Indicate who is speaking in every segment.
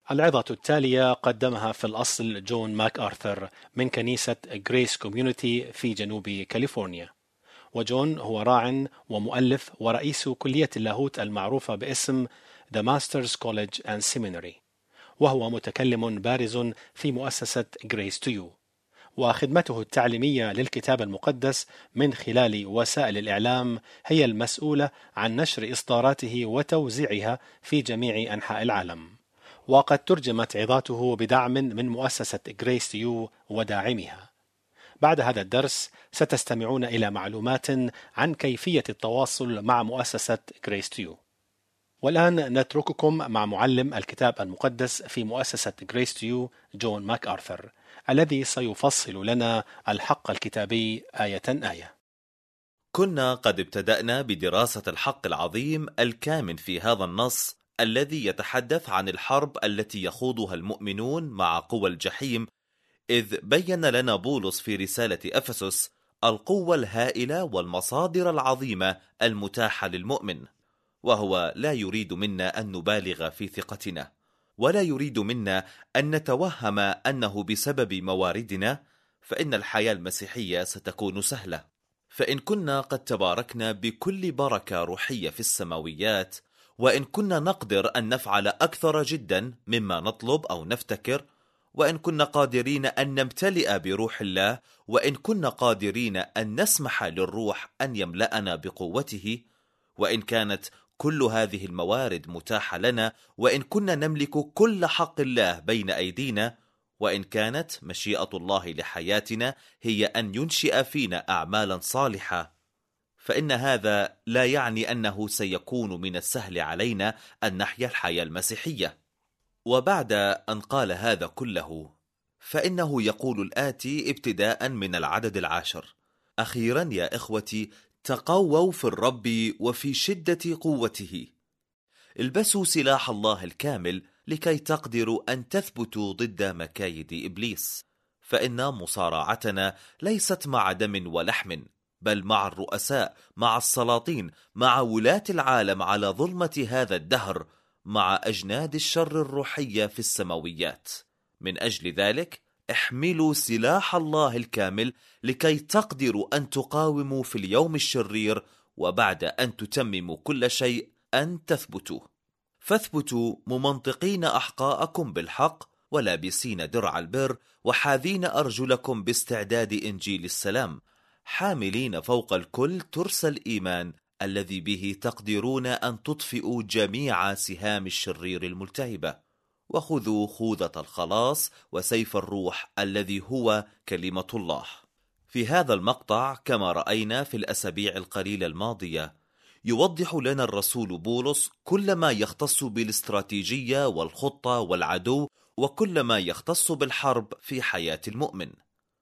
Speaker 1: العظة التالية قدمها في الأصل جون ماك آرثر من كنيسة غريس كوميونيتي في جنوب كاليفورنيا. وجون هو راع ومؤلف ورئيس كلية اللاهوت المعروفة باسم The Masters College and Seminary، وهو متكلم بارز في مؤسسة Grace to You، وخدمته التعليمية للكتاب المقدس من خلال وسائل الإعلام هي المسؤولة عن نشر إصداراته وتوزيعها في جميع أنحاء العالم. وقد ترجمت عظاته بدعم من مؤسسة Grace to You وداعمها. بعد هذا الدرس ستستمعون إلى معلومات عن كيفية التواصل مع مؤسسة Grace to You. والآن نترككم مع معلم الكتاب المقدس في مؤسسة Grace to You جون ماك آرثر، الذي سيفصل لنا الحق الكتابي آية آية.
Speaker 2: كنا قد ابتدأنا بدراسة الحق العظيم الكامن في هذا النص الذي يتحدث عن الحرب التي يخوضها المؤمنون مع قوى الجحيم، إذ بين لنا بولس في رسالة أفسس القوة الهائلة والمصادر العظيمة المتاحة للمؤمن، وهو لا يريد منا أن نبالغ في ثقتنا، ولا يريد منا أن نتوهم أنه بسبب مواردنا فإن الحياة المسيحية ستكون سهلة. فإن كنا قد تباركنا بكل بركة روحية في السماويات، وإن كنا نقدر أن نفعل أكثر جدا مما نطلب أو نفتكر، وإن كنا قادرين أن نمتلئ بروح الله، وإن كنا قادرين أن نسمح للروح أن يملأنا بقوته، وإن كانت كل هذه الموارد متاحة لنا، وإن كنا نملك كل حق الله بين أيدينا، وإن كانت مشيئة الله لحياتنا هي أن ينشئ فينا أعمالا صالحة، فإن هذا لا يعني أنه سيكون من السهل علينا أن نحيا الحياة المسيحية. وبعد أن قال هذا كله فإنه يقول الآتي ابتداء من العدد 10: أخيرا يا إخوتي، تقووا في الرب وفي شدة قوته، البسوا سلاح الله الكامل لكي تقدروا أن تثبتوا ضد مكايد إبليس، فإن مصارعتنا ليست مع دم ولحم، بل مع الرؤساء، مع السلاطين، مع ولاة العالم على ظلمة هذا الدهر، مع أجناد الشر الروحية في السماويات. من أجل ذلك احملوا سلاح الله الكامل لكي تقدروا أن تقاوموا في اليوم الشرير، وبعد أن تتمموا كل شيء أن تثبتوا. فاثبتوا ممنطقين أحقاءكم بالحق، ولابسين درع البر، وحاذين أرجلكم باستعداد إنجيل السلام، حاملين فوق الكل ترس الإيمان الذي به تقدرون أن تطفئوا جميع سهام الشرير الملتهبة، وخذوا خوذة الخلاص وسيف الروح الذي هو كلمة الله. في هذا المقطع كما رأينا في الأسابيع القليلة الماضية، يوضح لنا الرسول بولس كل ما يختص بالاستراتيجية والخطة والعدو، وكل ما يختص بالحرب في حياة المؤمن،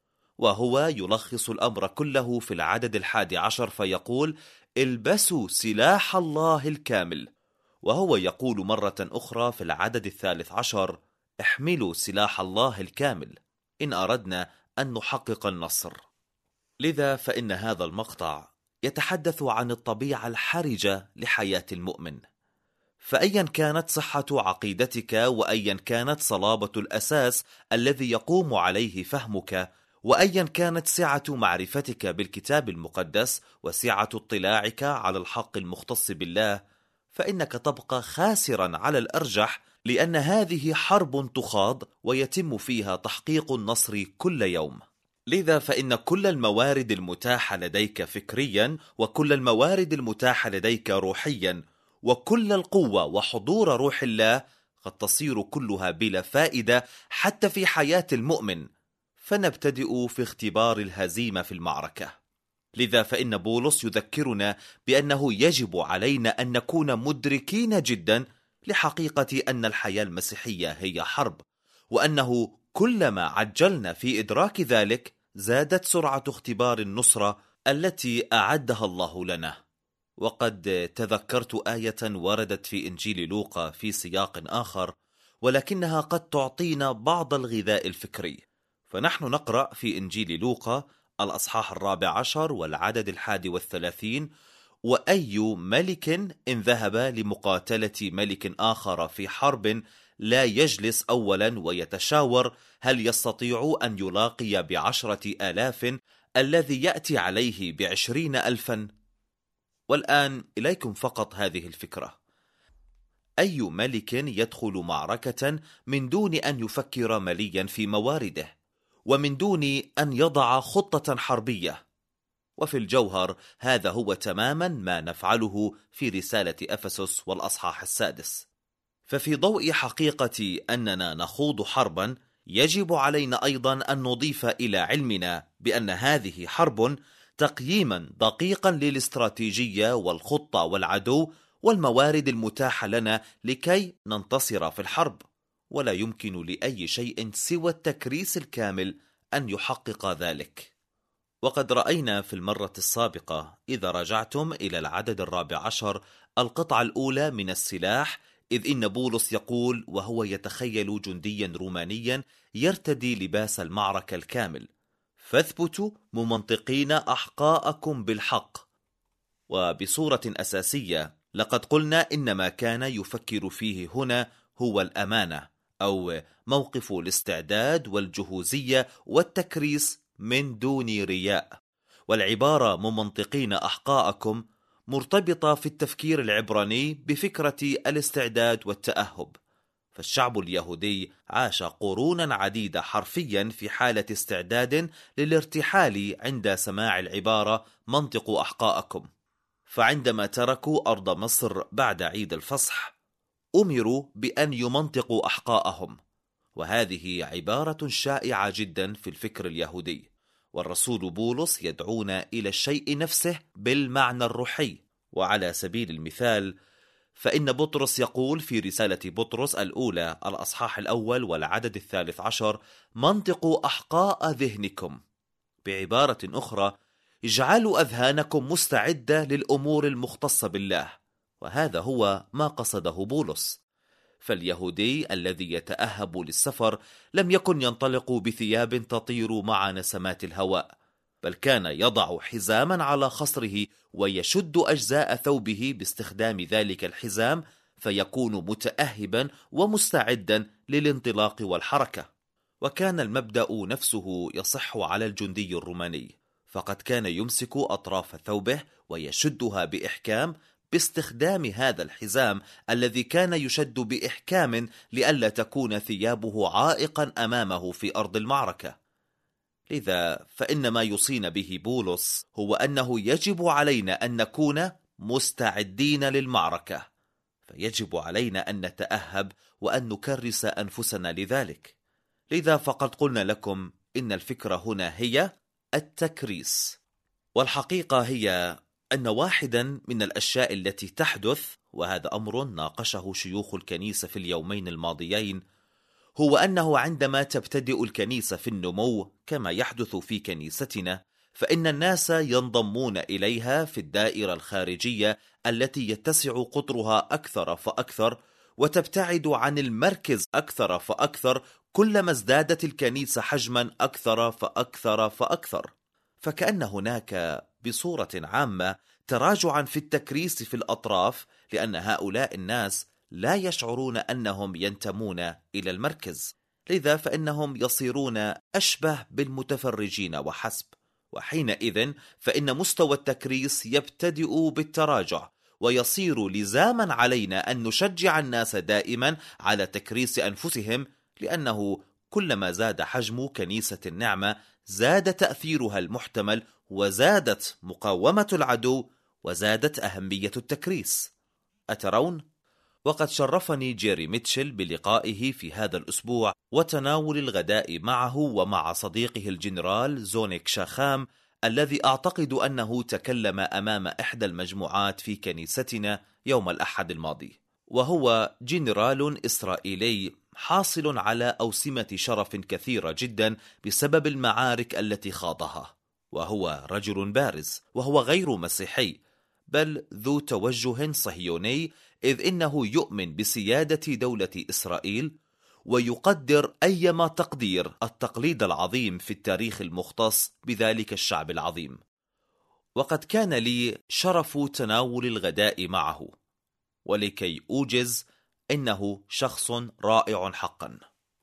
Speaker 2: وهو يلخص الأمر كله في العدد 11 فيقول: البسوا سلاح الله الكامل. وهو يقول مرة أخرى في العدد 13: احملوا سلاح الله الكامل إن أردنا أن نحقق النصر. لذا فإن هذا المقطع يتحدث عن الطبيعة الحرجة لحياة المؤمن، فأيا كانت صحة عقيدتك، وأيا كانت صلابة الأساس الذي يقوم عليه فهمك، وأيا كانت سعة معرفتك بالكتاب المقدس وسعة اطلاعك على الحق المختص بالله، فإنك تبقى خاسرا على الأرجح، لأن هذه حرب تخاض ويتم فيها تحقيق النصر كل يوم. لذا فإن كل الموارد المتاحة لديك فكريا، وكل الموارد المتاحة لديك روحيا، وكل القوة وحضور روح الله قد تصير كلها بلا فائدة حتى في حياة المؤمن، فنبتدئ في اختبار الهزيمة في المعركة. لذا فإن بولس يذكرنا بأنه يجب علينا أن نكون مدركين جدا لحقيقة أن الحياة المسيحية هي حرب، وأنه كلما عجلنا في إدراك ذلك زادت سرعة اختبار النصرة التي أعدها الله لنا. وقد تذكرت آية وردت في إنجيل لوقا في سياق آخر، ولكنها قد تعطينا بعض الغذاء الفكري. فنحن نقرأ في إنجيل لوقا الأصحاح 14 والعدد 31: وأي ملك إن ذهب لمقاتلة ملك آخر في حرب لا يجلس أولا ويتشاور هل يستطيع أن يلاقي ب10,000 الذي يأتي عليه ب20,000؟ والآن إليكم فقط هذه الفكرة: أي ملك يدخل معركة من دون أن يفكر مليا في موارده، ومن دون أن يضع خطة حربية؟ وفي الجوهر هذا هو تماما ما نفعله في رسالة أفسس والأصحاح 6. ففي ضوء حقيقة أننا نخوض حربا، يجب علينا أيضا أن نضيف إلى علمنا بأن هذه حرب تقييما دقيقا للاستراتيجية والخطة والعدو والموارد المتاحة لنا لكي ننتصر في الحرب، ولا يمكن لأي شيء سوى التكريس الكامل أن يحقق ذلك. وقد رأينا في المرة السابقة إذا رجعتم إلى العدد 14 القطعة الأولى من السلاح، إذ إن بولس يقول وهو يتخيل جنديا رومانيا يرتدي لباس المعركة الكامل: فاثبتوا ممنطقين أحقاءكم بالحق. وبصورة أساسية لقد قلنا إن ما كان يفكر فيه هنا هو الأمانة، أو موقف الاستعداد والجهوزية والتكريس من دون رياء. والعبارة ممنطقين أحقاءكم مرتبطة في التفكير العبراني بفكرة الاستعداد والتأهب، فالشعب اليهودي عاش قرونا عديدة حرفيا في حالة استعداد للارتحال عند سماع العبارة منطقوا أحقاءكم. فعندما تركوا أرض مصر بعد عيد الفصح أمروا بأن يمنطقوا أحقاءهم، وهذه عبارة شائعة جدا في الفكر اليهودي، والرسول بولس يدعونا إلى الشيء نفسه بالمعنى الروحي. وعلى سبيل المثال فإن بطرس يقول في رسالة بطرس الأولى الأصحاح 1 والعدد 13: منطقوا أحقاء ذهنكم. بعبارة أخرى: اجعلوا أذهانكم مستعدة للأمور المختصة بالله. وهذا هو ما قصده بولس. فاليهودي الذي يتأهب للسفر لم يكن ينطلق بثياب تطير مع نسمات الهواء، بل كان يضع حزاما على خصره ويشد أجزاء ثوبه باستخدام ذلك الحزام، فيكون متأهبا ومستعدا للانطلاق والحركة. وكان المبدأ نفسه يصح على الجندي الروماني، فقد كان يمسك أطراف ثوبه ويشدها بإحكام باستخدام هذا الحزام الذي كان يشد بإحكام لئلا تكون ثيابه عائقا أمامه في أرض المعركة. لذا فإن ما يوصينا به بولس هو أنه يجب علينا أن نكون مستعدين للمعركة، فيجب علينا أن نتأهب وأن نكرس أنفسنا لذلك. لذا فقد قلنا لكم إن الفكرة هنا هي التكريس. والحقيقة هي أن واحدا من الأشياء التي تحدث، وهذا أمر ناقشه شيوخ الكنيسة في اليومين الماضيين، هو أنه عندما تبتدئ الكنيسة في النمو كما يحدث في كنيستنا، فإن الناس ينضمون إليها في الدائرة الخارجية التي يتسع قطرها أكثر فأكثر، وتبتعد عن المركز أكثر فأكثر كلما ازدادت الكنيسة حجما أكثر فأكثر فأكثر. فكأن هناك بصورة عامة تراجعا في التكريس في الأطراف، لأن هؤلاء الناس لا يشعرون أنهم ينتمون إلى المركز، لذا فإنهم يصيرون أشبه بالمتفرجين وحسب. وحينئذ فإن مستوى التكريس يبتدئ بالتراجع، ويصير لزاما علينا أن نشجع الناس دائما على تكريس أنفسهم، لأنه كلما زاد حجم كنيسة النعمة زاد تأثيرها المحتمل، وزادت مقاومة العدو، وزادت أهمية التكريس. أترون؟ وقد شرفني جيري ميتشل بلقائه في هذا الأسبوع وتناول الغداء معه ومع صديقه الجنرال زونيك شاخام، الذي أعتقد أنه تكلم أمام إحدى المجموعات في كنيستنا يوم الأحد الماضي. وهو جنرال إسرائيلي حاصل على أوسمة شرف كثيرة جدا بسبب المعارك التي خاضها، وهو رجل بارز، وهو غير مسيحي بل ذو توجه صهيوني، إذ إنه يؤمن بسيادة دولة إسرائيل، ويقدر أيما تقدير التقليد العظيم في التاريخ المختص بذلك الشعب العظيم. وقد كان لي شرف تناول الغداء معه، ولكي أوجز إنه شخص رائع حقا.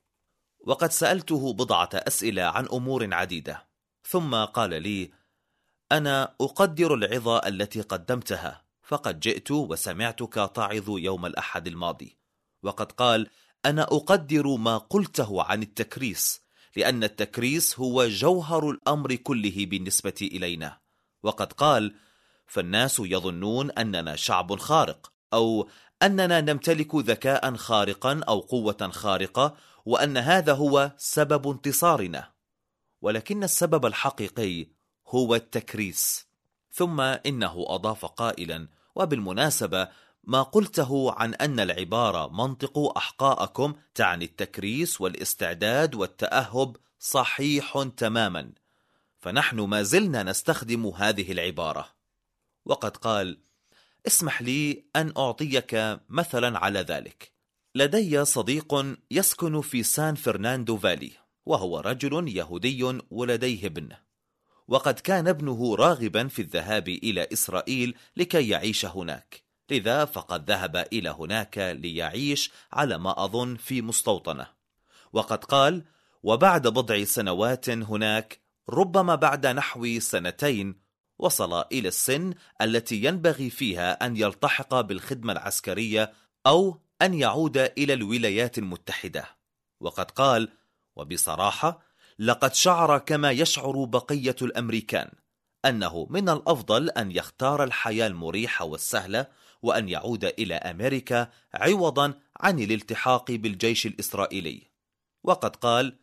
Speaker 2: وقد سألته بضعة أسئلة عن أمور عديدة، ثم قال لي: أنا أقدر العظة التي قدمتها، فقد جئت وسمعتك تعظ يوم الأحد الماضي. وقد قال: أنا أقدر ما قلته عن التكريس، لأن التكريس هو جوهر الأمر كله بالنسبة إلينا. وقد قال: فالناس يظنون أننا شعب خارق، أو أننا نمتلك ذكاء خارقا أو قوة خارقة، وأن هذا هو سبب انتصارنا، ولكن السبب الحقيقي هو التكريس. ثم إنه أضاف قائلا: وبالمناسبة ما قلته عن أن العبارة منطق أحقاءكم تعني التكريس والاستعداد والتأهب صحيح تماما، فنحن ما زلنا نستخدم هذه العبارة. وقد قال: اسمح لي أن أعطيك مثلا على ذلك. لدي صديق يسكن في سان فرناندو فالي، وهو رجل يهودي ولديه ابن، وقد كان ابنه راغبا في الذهاب إلى إسرائيل لكي يعيش هناك، لذا فقد ذهب إلى هناك ليعيش على ما أظن في مستوطنة. وقد قال: وبعد بضع سنوات هناك، ربما بعد نحو 2 وصل إلى السن التي ينبغي فيها أن يلتحق بالخدمة العسكرية أو أن يعود إلى الولايات المتحدة. وقد قال: وبصراحة لقد شعر كما يشعر بقية الأمريكان، أنه من الأفضل أن يختار الحياة المريحة والسهلة وأن يعود إلى أمريكا عوضا عن الالتحاق بالجيش الإسرائيلي. وقد قال: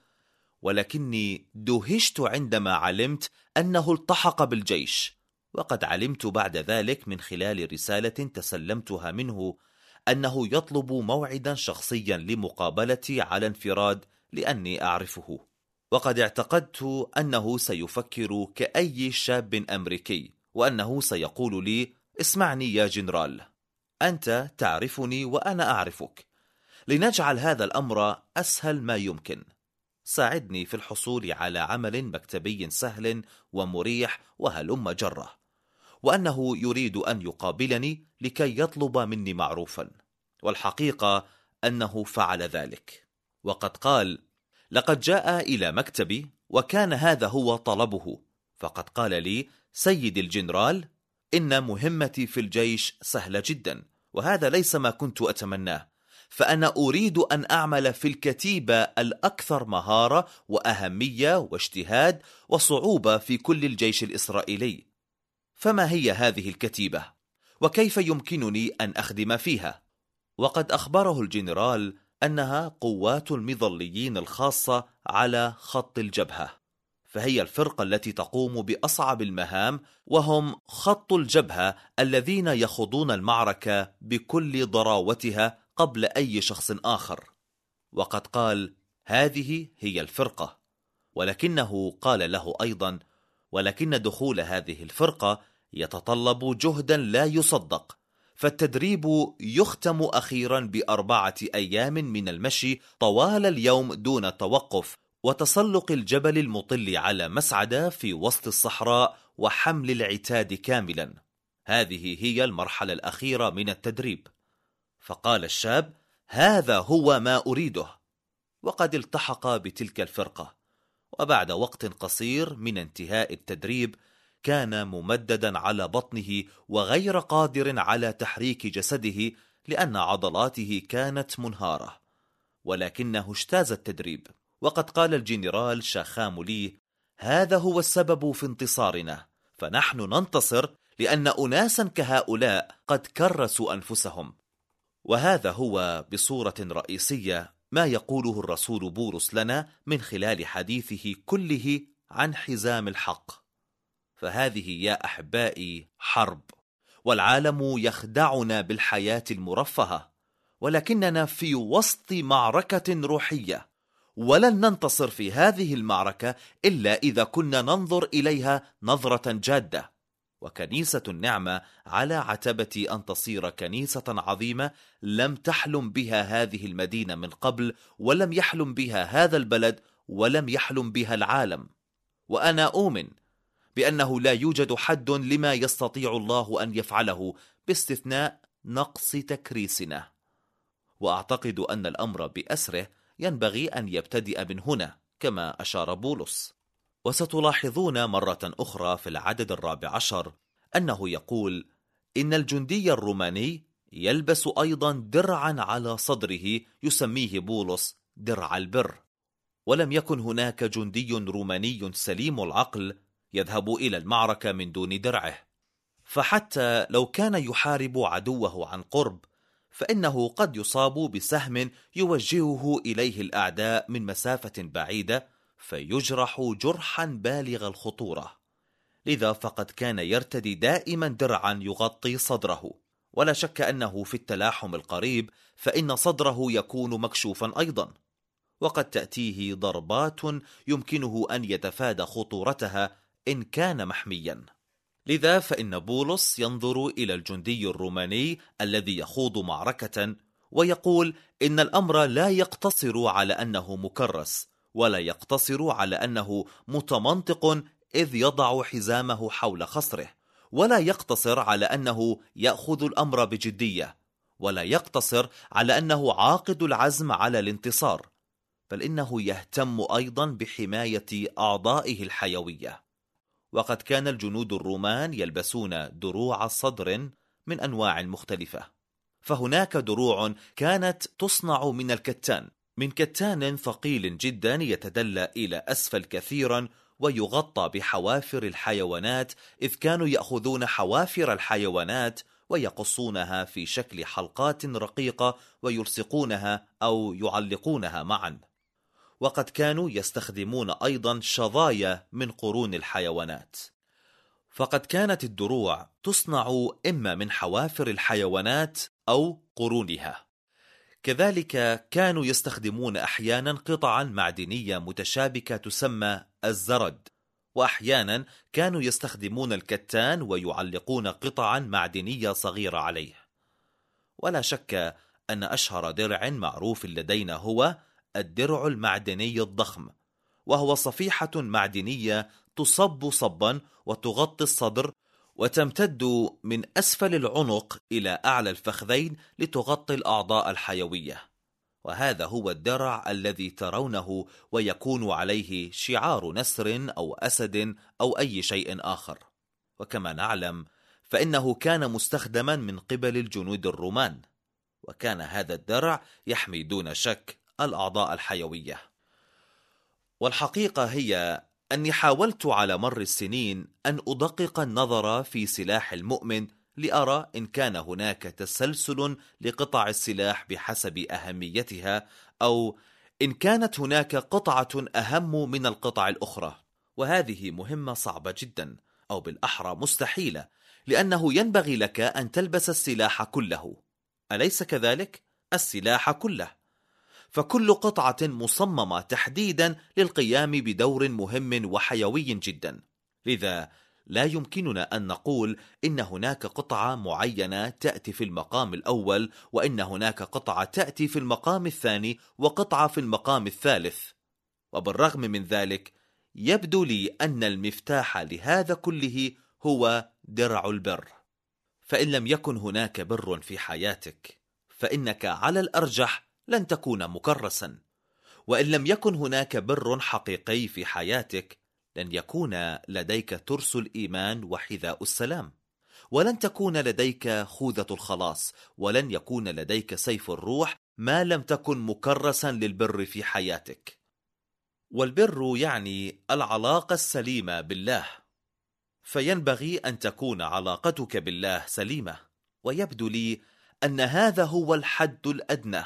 Speaker 2: ولكني دهشت عندما علمت أنه التحق بالجيش، وقد علمت بعد ذلك من خلال رسالة تسلمتها منه أنه يطلب موعدا شخصيا لمقابلتي على انفراد لأني أعرفه. وقد اعتقدت أنه سيفكر كأي شاب أمريكي، وأنه سيقول لي: اسمعني يا جنرال، أنت تعرفني وأنا أعرفك، لنجعل هذا الأمر أسهل ما يمكن، ساعدني في الحصول على عمل مكتبي سهل ومريح وهلم جرة، وأنه يريد أن يقابلني لكي يطلب مني معروفا. والحقيقة أنه فعل ذلك. وقد قال: لقد جاء إلى مكتبي وكان هذا هو طلبه، فقد قال لي: سيدي الجنرال، إن مهمتي في الجيش سهلة جدا، وهذا ليس ما كنت أتمناه، فأنا أريد أن أعمل في الكتيبة الأكثر مهارة وأهمية واجتهاد وصعوبة في كل الجيش الإسرائيلي. فما هي هذه الكتيبة؟ وكيف يمكنني أن أخدم فيها؟ وقد أخبره الجنرال أنها قوات المظليين الخاصة على خط الجبهة، فهي الفرقة التي تقوم بأصعب المهام، وهم خط الجبهة الذين يخوضون المعركة بكل ضراوتها قبل أي شخص آخر. وقد قال: هذه هي الفرقة. ولكنه قال له أيضا: ولكن دخول هذه الفرقة يتطلب جهدا لا يصدق، فالتدريب يختم أخيرا ب4 أيام من المشي طوال اليوم دون توقف، وتسلق الجبل المطل على مسعدة في وسط الصحراء، وحمل العتاد كاملا. هذه هي المرحلة الأخيرة من التدريب. فقال الشاب: هذا هو ما أريده. وقد التحق بتلك الفرقة، وبعد وقت قصير من انتهاء التدريب كان ممددا على بطنه وغير قادر على تحريك جسده لأن عضلاته كانت منهارة، ولكنه اجتاز التدريب. وقد قال الجنرال شاخام لي: هذا هو السبب في انتصارنا، فنحن ننتصر لأن أناسا كهؤلاء قد كرسوا أنفسهم. وهذا هو بصورة رئيسية ما يقوله الرسول بولس لنا من خلال حديثه كله عن حزام الحق. فهذه يا أحبائي حرب، والعالم يخدعنا بالحياة المرفهة، ولكننا في وسط معركة روحية، ولن ننتصر في هذه المعركة إلا إذا كنا ننظر إليها نظرة جادة. وكنيسة النعمة على عتبة أن تصير كنيسة عظيمة لم تحلم بها هذه المدينة من قبل، ولم يحلم بها هذا البلد، ولم يحلم بها العالم. وأنا أؤمن بأنه لا يوجد حد لما يستطيع الله أن يفعله باستثناء نقص تكريسنا. وأعتقد أن الأمر بأسره ينبغي أن يبتدئ من هنا كما أشار بولس. وستلاحظون مرة أخرى في العدد 14 أنه يقول إن الجندي الروماني يلبس أيضا درعا على صدره يسميه بولس درع البر. ولم يكن هناك جندي روماني سليم العقل يذهب إلى المعركة من دون درعه، فحتى لو كان يحارب عدوه عن قرب فإنه قد يصاب بسهم يوجهه إليه الأعداء من مسافة بعيدة فيجرح جرحا بالغ الخطورة. لذا فقد كان يرتدي دائما درعا يغطي صدره، ولا شك أنه في التلاحم القريب فإن صدره يكون مكشوفا أيضا، وقد تأتيه ضربات يمكنه أن يتفادى خطورتها إن كان محميا. لذا فإن بولس ينظر إلى الجندي الروماني الذي يخوض معركة ويقول إن الأمر لا يقتصر على أنه مكرس، ولا يقتصر على أنه متمنطق إذ يضع حزامه حول خصره، ولا يقتصر على أنه يأخذ الأمر بجدية، ولا يقتصر على أنه عاقد العزم على الانتصار، بل إنه يهتم أيضا بحماية أعضائه الحيوية. وقد كان الجنود الرومان يلبسون دروع صدر من أنواع مختلفة، فهناك دروع كانت تصنع من كتان ثقيل جدا يتدلى إلى أسفل كثيرا ويغطى بحوافر الحيوانات، إذ كانوا يأخذون حوافر الحيوانات ويقصونها في شكل حلقات رقيقة ويلصقونها أو يعلقونها معا. وقد كانوا يستخدمون أيضا شظايا من قرون الحيوانات، فقد كانت الدروع تصنع إما من حوافر الحيوانات أو قرونها. كذلك كانوا يستخدمون أحيانا قطعا معدنية متشابكة تسمى الزرد، وأحيانا كانوا يستخدمون الكتان ويعلقون قطعا معدنية صغيرة عليه. ولا شك أن أشهر درع معروف لدينا هو الدرع المعدني الضخم، وهو صفيحة معدنية تصب صبا وتغطي الصدر وتمتد من أسفل العنق إلى أعلى الفخذين لتغطي الأعضاء الحيوية. وهذا هو الدرع الذي ترونه ويكون عليه شعار نسر أو أسد أو أي شيء آخر. وكما نعلم فإنه كان مستخدما من قبل الجنود الرومان، وكان هذا الدرع يحمي دون شك الأعضاء الحيوية. والحقيقة هي أني حاولت على مر السنين أن أدقق النظر في سلاح المؤمن لأرى إن كان هناك تسلسل لقطع السلاح بحسب أهميتها، أو إن كانت هناك قطعة أهم من القطع الأخرى. وهذه مهمة صعبة جدا، أو بالأحرى مستحيلة، لأنه ينبغي لك أن تلبس السلاح كله، أليس كذلك؟ السلاح كله، فكل قطعة مصممة تحديدا للقيام بدور مهم وحيوي جدا. لذا لا يمكننا أن نقول إن هناك قطعة معينة تأتي في المقام الأول، وإن هناك قطعة تأتي في المقام الثاني، وقطعة في المقام الثالث. وبالرغم من ذلك يبدو لي أن المفتاح لهذا كله هو درع البر. فإن لم يكن هناك بر في حياتك فإنك على الأرجح لن تكون مكرسا، وإن لم يكن هناك بر حقيقي في حياتك لن يكون لديك ترس الإيمان وحذاء السلام، ولن تكون لديك خوذة الخلاص، ولن يكون لديك سيف الروح ما لم تكن مكرسا للبر في حياتك. والبر يعني العلاقة السليمة بالله، فينبغي أن تكون علاقتك بالله سليمة، ويبدو لي أن هذا هو الحد الأدنى،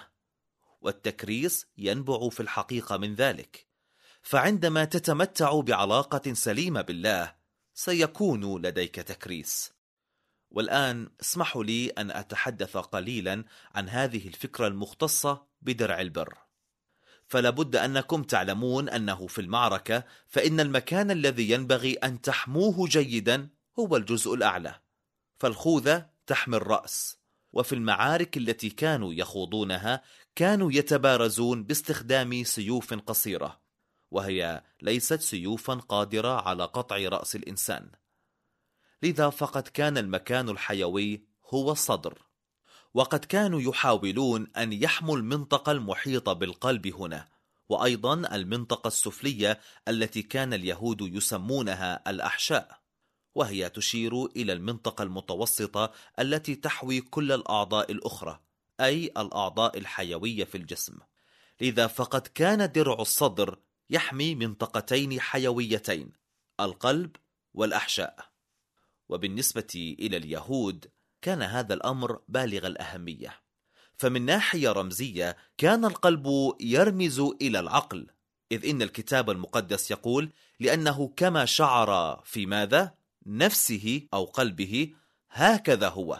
Speaker 2: والتكريس ينبع في الحقيقة من ذلك. فعندما تتمتع بعلاقة سليمة بالله سيكون لديك تكريس. والآن اسمحوا لي أن أتحدث قليلا عن هذه الفكرة المختصة بدرع البر. فلابد أنكم تعلمون أنه في المعركة فإن المكان الذي ينبغي أن تحموه جيدا هو الجزء الأعلى، فالخوذة تحمي الرأس. وفي المعارك التي كانوا يخوضونها كانوا يتبارزون باستخدام سيوف قصيرة، وهي ليست سيوفا قادرة على قطع رأس الإنسان. لذا فقد كان المكان الحيوي هو الصدر، وقد كانوا يحاولون أن يحموا المنطقة المحيطة بالقلب هنا، وأيضا المنطقة السفلية التي كان اليهود يسمونها الأحشاء، وهي تشير إلى المنطقة المتوسطة التي تحوي كل الأعضاء الأخرى، أي الأعضاء الحيوية في الجسم. لذا فقد كان درع الصدر يحمي منطقتين حيويتين، القلب والأحشاء. وبالنسبة إلى اليهود كان هذا الأمر بالغ الأهمية، فمن ناحية رمزية كان القلب يرمز إلى العقل، إذ إن الكتاب المقدس يقول: لأنه كما شعر في ماذا؟ نفسه أو قلبه، هكذا هو.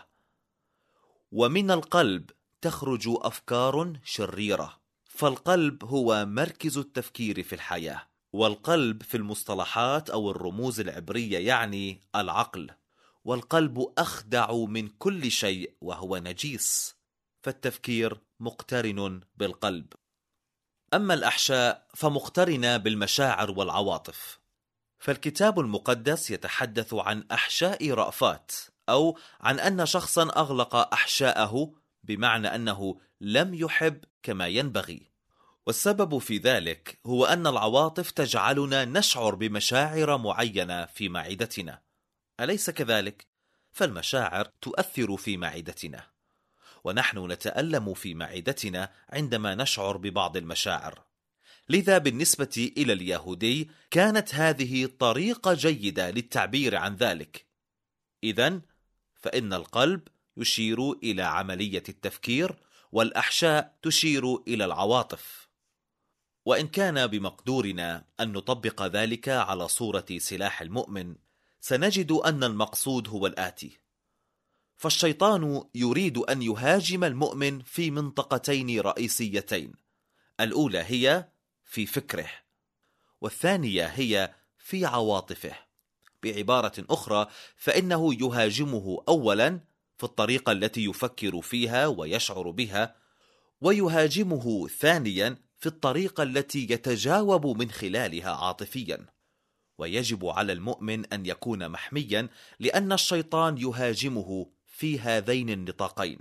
Speaker 2: ومن القلب تخرج أفكار شريرة، فالقلب هو مركز التفكير في الحياة، والقلب في المصطلحات أو الرموز العبرية يعني العقل، والقلب أخدع من كل شيء وهو نجيس، فالتفكير مقترن بالقلب. أما الأحشاء فمقترنة بالمشاعر والعواطف، فالكتاب المقدس يتحدث عن أحشاء رأفات، أو عن أن شخصا أغلق أحشاءه، بمعنى أنه لم يحب كما ينبغي. والسبب في ذلك هو أن العواطف تجعلنا نشعر بمشاعر معينة في معدتنا، أليس كذلك؟ فالمشاعر تؤثر في معدتنا، ونحن نتألم في معدتنا عندما نشعر ببعض المشاعر. لذا بالنسبة إلى اليهودي كانت هذه طريقة جيدة للتعبير عن ذلك. إذن فإن القلب يشير إلى عملية التفكير، والأحشاء تشير إلى العواطف. وإن كان بمقدورنا أن نطبق ذلك على صورة سلاح المؤمن، سنجد أن المقصود هو الآتي: فالشيطان يريد أن يهاجم المؤمن في منطقتين رئيسيتين، الأولى هي في فكره، والثانية هي في عواطفه. بعبارة أخرى، فإنه يهاجمه أولا في الطريقة التي يفكر فيها ويشعر بها، ويهاجمه ثانيا في الطريقة التي يتجاوب من خلالها عاطفيا. ويجب على المؤمن أن يكون محميا، لأن الشيطان يهاجمه في هذين النطاقين،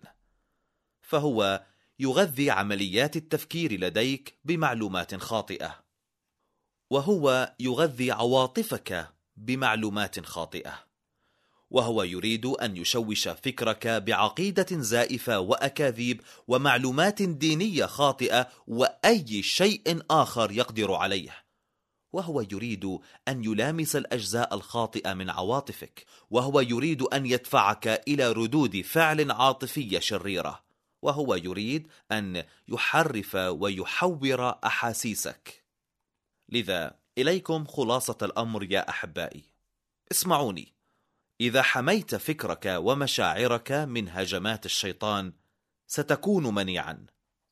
Speaker 2: فهو يغذي عمليات التفكير لديك بمعلومات خاطئة، وهو يغذي عواطفك بمعلومات خاطئة، وهو يريد أن يشوش فكرك بعقيدة زائفة وأكاذيب ومعلومات دينية خاطئة وأي شيء آخر يقدر عليه. وهو يريد أن يلامس الأجزاء الخاطئة من عواطفك، وهو يريد أن يدفعك إلى ردود فعل عاطفية شريرة، وهو يريد أن يحرف ويحور أحاسيسك. لذا إليكم خلاصة الأمر يا أحبائي، اسمعوني: إذا حميت فكرك ومشاعرك من هجمات الشيطان ستكون منيعا،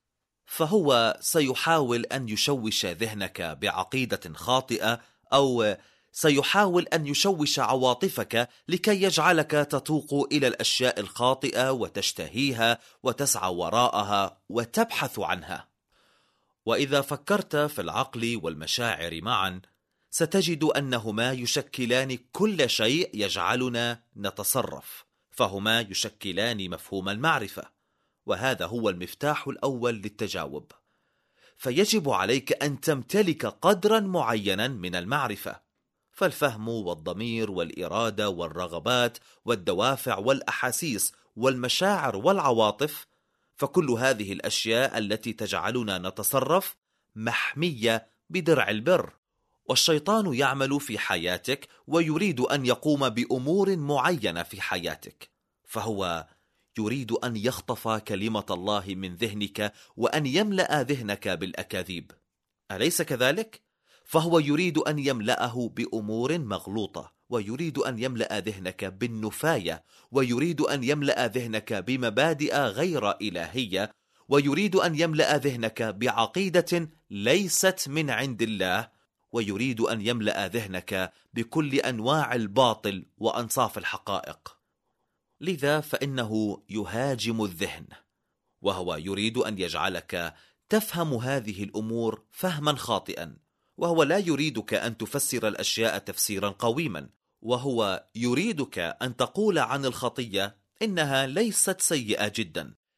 Speaker 2: فهو سيحاول أن يشوش ذهنك بعقيدة خاطئة، أو سيحاول أن يشوش عواطفك لكي يجعلك تتوق إلى الأشياء الخاطئة وتشتهيها وتسعى وراءها وتبحث عنها. وإذا فكرت في العقل والمشاعر معا ستجد أنهما يشكلان كل شيء يجعلنا نتصرف، فهما يشكلان مفهوم المعرفة، وهذا هو المفتاح الأول للتجاوب. فيجب عليك أن تمتلك قدرا معينا من المعرفة، فالفهم والضمير والإرادة والرغبات والدوافع والأحاسيس والمشاعر والعواطف، فكل هذه الأشياء التي تجعلنا نتصرف محمية بدرع البر. والشيطان يعمل في حياتك ويريد أن يقوم بأمور معينة في حياتك، فهو يريد أن يخطف كلمة الله من ذهنك وأن يملأ ذهنك بالأكاذيب، أليس كذلك؟ فهو يريد أن يملأه بأمور مغلوطة، ويريد أن يملأ ذهنك بالنفاية، ويريد أن يملأ ذهنك بمبادئ غير إلهية، ويريد أن يملأ ذهنك بعقيدة ليست من عند الله، ويريد أن يملأ ذهنك بكل أنواع الباطل وأنصاف الحقائق. لذا فإنه يهاجم الذهن، وهو يريد أن يجعلك تفهم هذه الأمور فهما خاطئا، وهو لا يريدك أن تفسر الأشياء تفسيرا قويما، وهو يريدك أن تقول عن الخطية إنها ليست سيئة جدا،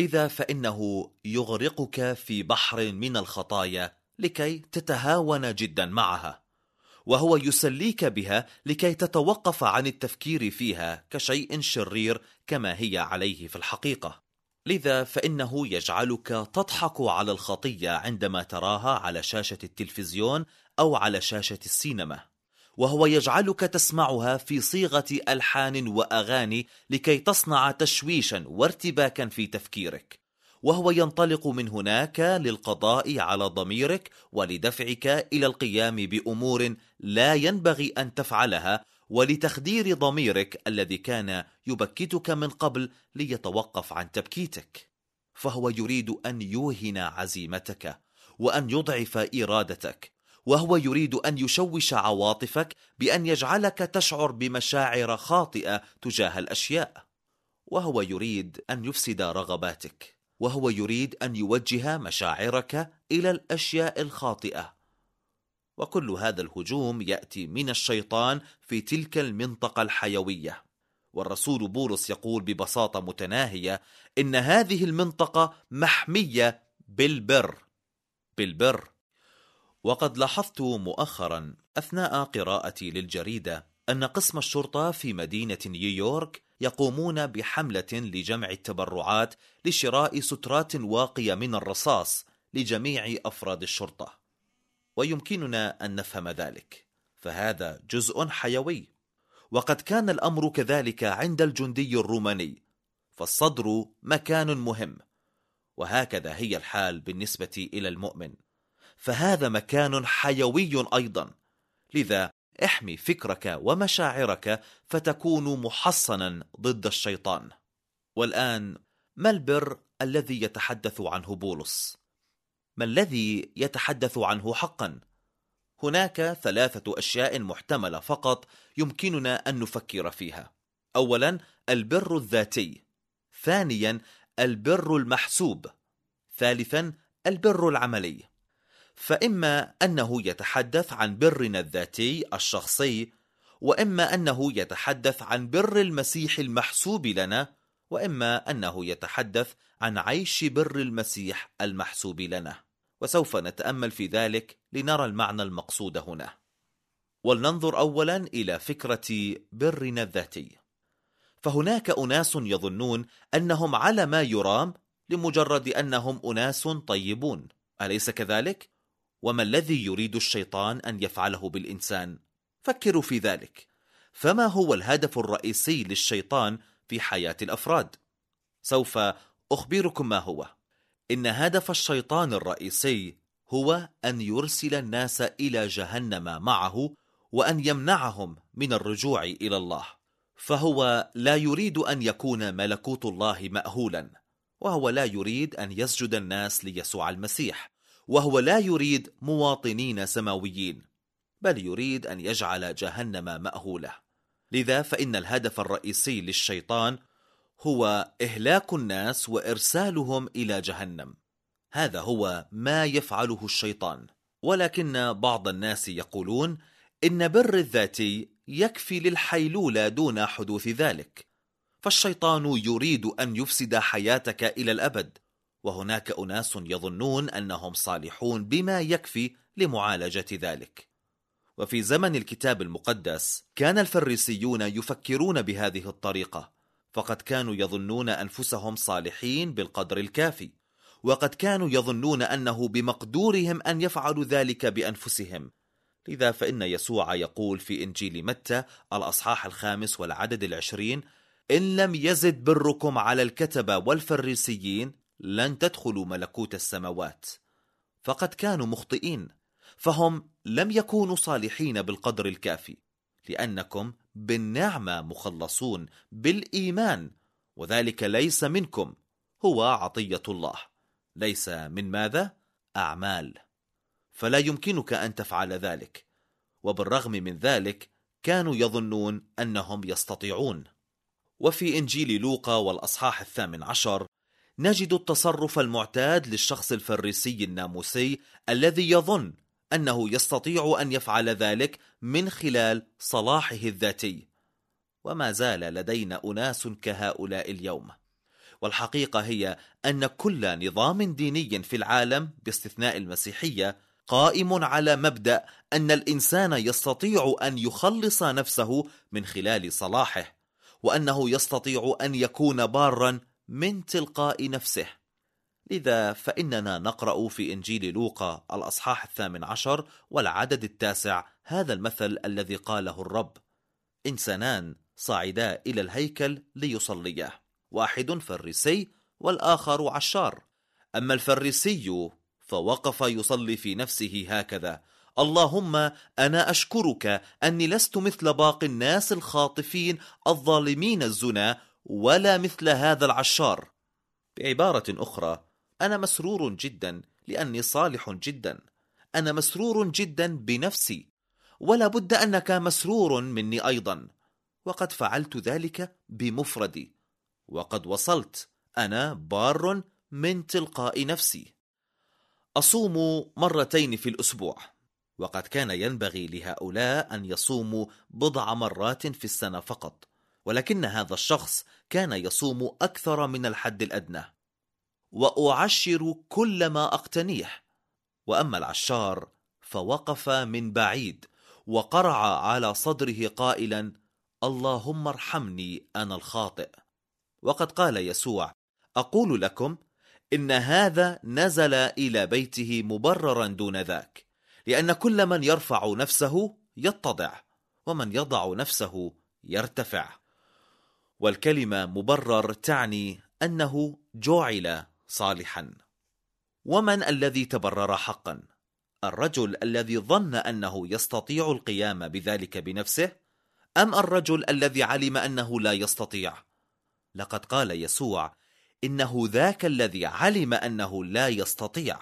Speaker 2: لذا فإنه يغرقك في بحر من الخطايا لكي تتهاون جدا معها، وهو يسليك بها لكي تتوقف عن التفكير فيها كشيء شرير كما هي عليه في الحقيقة. لذا فإنه يجعلك تضحك على الخطية عندما تراها على شاشة التلفزيون أو على شاشة السينما، وهو يجعلك تسمعها في صيغة ألحان وأغاني لكي تصنع تشويشا وارتباكا في تفكيرك، وهو ينطلق من هناك للقضاء على ضميرك ولدفعك إلى القيام بأمور لا ينبغي أن تفعلها، ولتخدير ضميرك الذي كان يبكتك من قبل ليتوقف عن تبكيتك. فهو يريد أن يوهن عزيمتك وأن يضعف إرادتك، وهو يريد أن يشوش عواطفك بأن يجعلك تشعر بمشاعر خاطئة تجاه الأشياء، وهو يريد أن يفسد رغباتك، وهو يريد أن يوجه مشاعرك إلى الأشياء الخاطئة. وكل هذا الهجوم يأتي من الشيطان في تلك المنطقة الحيوية. والرسول بولس يقول ببساطة متناهية إن هذه المنطقة محمية بالبر. وقد لاحظت مؤخرا أثناء قراءتي للجريدة أن قسم الشرطة في مدينة نيويورك يقومون بحملة لجمع التبرعات لشراء سترات واقية من الرصاص لجميع أفراد الشرطة. ويمكننا أن نفهم ذلك، فهذا جزء حيوي. وقد كان الأمر كذلك عند الجندي الروماني، فالصدر مكان مهم، وهكذا هي الحال بالنسبة إلى المؤمن، فهذا مكان حيوي أيضا. لذا احمي فكرك ومشاعرك فتكون محصنا ضد الشيطان. والآن، ما البر الذي يتحدث عنه بولس؟ ما الذي يتحدث عنه حقا؟ هناك 3 أشياء محتملة فقط يمكننا أن نفكر فيها. أولا، البر الذاتي. ثانيا، البر المحسوب. ثالثا، البر العملي. فإما أنه يتحدث عن برنا الذاتي الشخصي، وإما أنه يتحدث عن بر المسيح المحسوب لنا، وإما أنه يتحدث عن عيش بر المسيح المحسوب لنا. وسوف نتأمل في ذلك لنرى المعنى المقصود هنا. ولننظر أولا إلى فكرة برنا الذاتي. فهناك أناس يظنون أنهم على ما يرام لمجرد أنهم أناس طيبون، أليس كذلك؟ وما الذي يريد الشيطان أن يفعله بالإنسان؟ فكروا في ذلك. فما هو الهدف الرئيسي للشيطان في حياة الأفراد؟ سوف أخبركم ما هو. إن هدف الشيطان الرئيسي هو أن يرسل الناس إلى جهنم معه، وأن يمنعهم من الرجوع إلى الله. فهو لا يريد أن يكون ملكوت الله مأهولا، وهو لا يريد أن يسجد الناس ليسوع المسيح، وهو لا يريد مواطنين سماويين، بل يريد أن يجعل جهنم مأهولة. لذا فإن الهدف الرئيسي للشيطان هو إهلاك الناس وإرسالهم إلى جهنم. هذا هو ما يفعله الشيطان. ولكن بعض الناس يقولون إن بر الذاتي يكفي للحيلولة دون حدوث ذلك، فالشيطان يريد أن يفسد حياتك إلى الأبد. وهناك أناس يظنون أنهم صالحون بما يكفي لمعالجة ذلك. وفي زمن الكتاب المقدس كان الفريسيون يفكرون بهذه الطريقة، فقد كانوا يظنون أنفسهم صالحين بالقدر الكافي، وقد كانوا يظنون أنه بمقدورهم أن يفعلوا ذلك بأنفسهم. لذا فإن يسوع يقول في إنجيل متى الأصحاح 5 والعدد 20: إن لم يزد بركم على الكتبة والفريسيين لن تدخلوا ملكوت السماوات. فقد كانوا مخطئين، فهم لم يكونوا صالحين بالقدر الكافي، لأنكم بالنعمة مخلصون بالإيمان، وذلك ليس منكم، هو عطية الله، ليس من ماذا؟ أعمال. فلا يمكنك أن تفعل ذلك. وبالرغم من ذلك كانوا يظنون أنهم يستطيعون. وفي إنجيل لوقا والأصحاح 18 نجد التصرف المعتاد للشخص الفريسي الناموسي الذي يظن أنه يستطيع أن يفعل ذلك من خلال صلاحه الذاتي. وما زال لدينا أناس كهؤلاء اليوم. والحقيقة هي أن كل نظام ديني في العالم باستثناء المسيحية قائم على مبدأ أن الإنسان يستطيع أن يخلص نفسه من خلال صلاحه، وأنه يستطيع أن يكون باراً من تلقاء نفسه. لذا فإننا نقرأ في إنجيل لوقا الأصحاح 18 والعدد 9 هذا المثل الذي قاله الرب: إنسانان صعدا إلى الهيكل ليصليا، واحد فريسي والآخر عشار. أما الفريسي فوقف يصلي في نفسه هكذا: اللهم أنا أشكرك أني لست مثل باقي الناس الخاطفين الظالمين الزنا، ولا مثل هذا العشار. بعبارة أخرى، أنا مسرور جدا لأني صالح جدا، أنا مسرور جدا بنفسي، ولا بد أنك مسرور مني أيضا، وقد فعلت ذلك بمفردي، وقد وصلت، أنا بار من تلقاء نفسي. أصوم مرتين في الأسبوع، وقد كان ينبغي لهؤلاء أن يصوموا بضع مرات في السنة فقط، ولكن هذا الشخص كان يصوم أكثر من الحد الأدنى. وأعشر كل ما أقتنيه. وأما العشار فوقف من بعيد وقرع على صدره قائلا: اللهم ارحمني أنا الخاطئ. وقد قال يسوع: أقول لكم إن هذا نزل إلى بيته مبررا دون ذاك، لأن كل من يرفع نفسه يتضع، ومن يضع نفسه يرتفع. والكلمة مبرر تعني أنه جعل صالحا. ومن الذي تبرر حقا؟ الرجل الذي ظن أنه يستطيع القيام بذلك بنفسه، أم الرجل الذي علم أنه لا يستطيع؟ لقد قال يسوع: إنه ذاك الذي علم أنه لا يستطيع.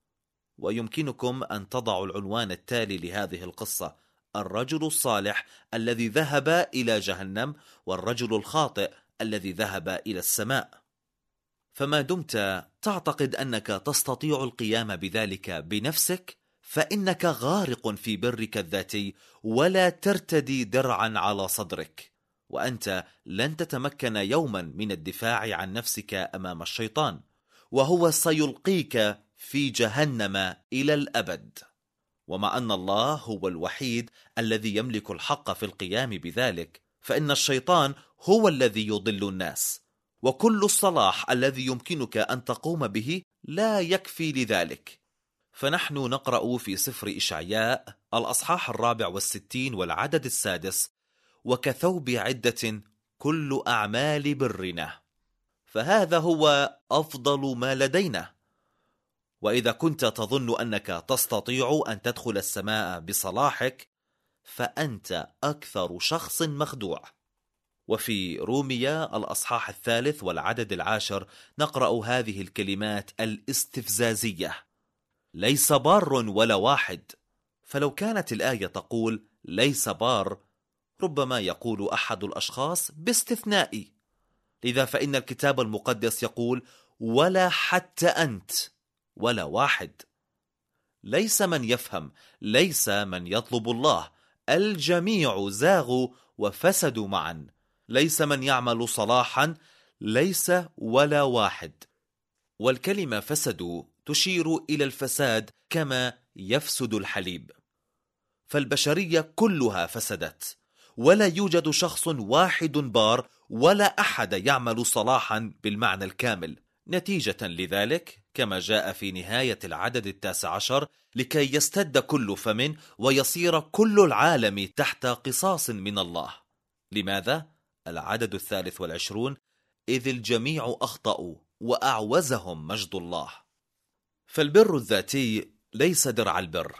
Speaker 2: ويمكنكم أن تضعوا العنوان التالي لهذه القصة: الرجل الصالح الذي ذهب إلى جهنم، والرجل الخاطئ الذي ذهب إلى السماء. فما دمت تعتقد أنك تستطيع القيام بذلك بنفسك، فإنك غارق في برك الذاتي، ولا ترتدي درعا على صدرك، وأنت لن تتمكن يوما من الدفاع عن نفسك أمام الشيطان، وهو سيلقيك في جهنم إلى الأبد. ومع أن الله هو الوحيد الذي يملك الحق في القيام بذلك، فإن الشيطان هو الذي يضل الناس، وكل الصلاح الذي يمكنك أن تقوم به لا يكفي لذلك. فنحن نقرأ في سفر إشعياء الأصحاح 64 والعدد 6: وكثوب عدة كل أعمال برنا. فهذا هو أفضل ما لدينا. وإذا كنت تظن أنك تستطيع أن تدخل السماء بصلاحك، فأنت أكثر شخص مخدوع. وفي روميا الأصحاح 3 والعدد 10 نقرأ هذه الكلمات الاستفزازية: ليس بار ولا واحد. فلو كانت الآية تقول ليس بار، ربما يقول أحد الأشخاص باستثنائي. لذا فإن الكتاب المقدس يقول: ولا حتى أنت، ولا واحد. ليس من يفهم، ليس من يطلب الله، الجميع زاغوا وفسدوا معا. ليس من يعمل صلاحا، ليس ولا واحد. والكلمة فسدوا تشير إلى الفساد كما يفسد الحليب. فالبشرية كلها فسدت، ولا يوجد شخص واحد بار، ولا أحد يعمل صلاحا بالمعنى الكامل. نتيجة لذلك كما جاء في نهاية العدد 19: لكي يستد كل فم ويصير كل العالم تحت قصاص من الله. لماذا؟ العدد 23: إذ الجميع أخطأوا وأعوزهم مجد الله. فالبر الذاتي ليس درع البر،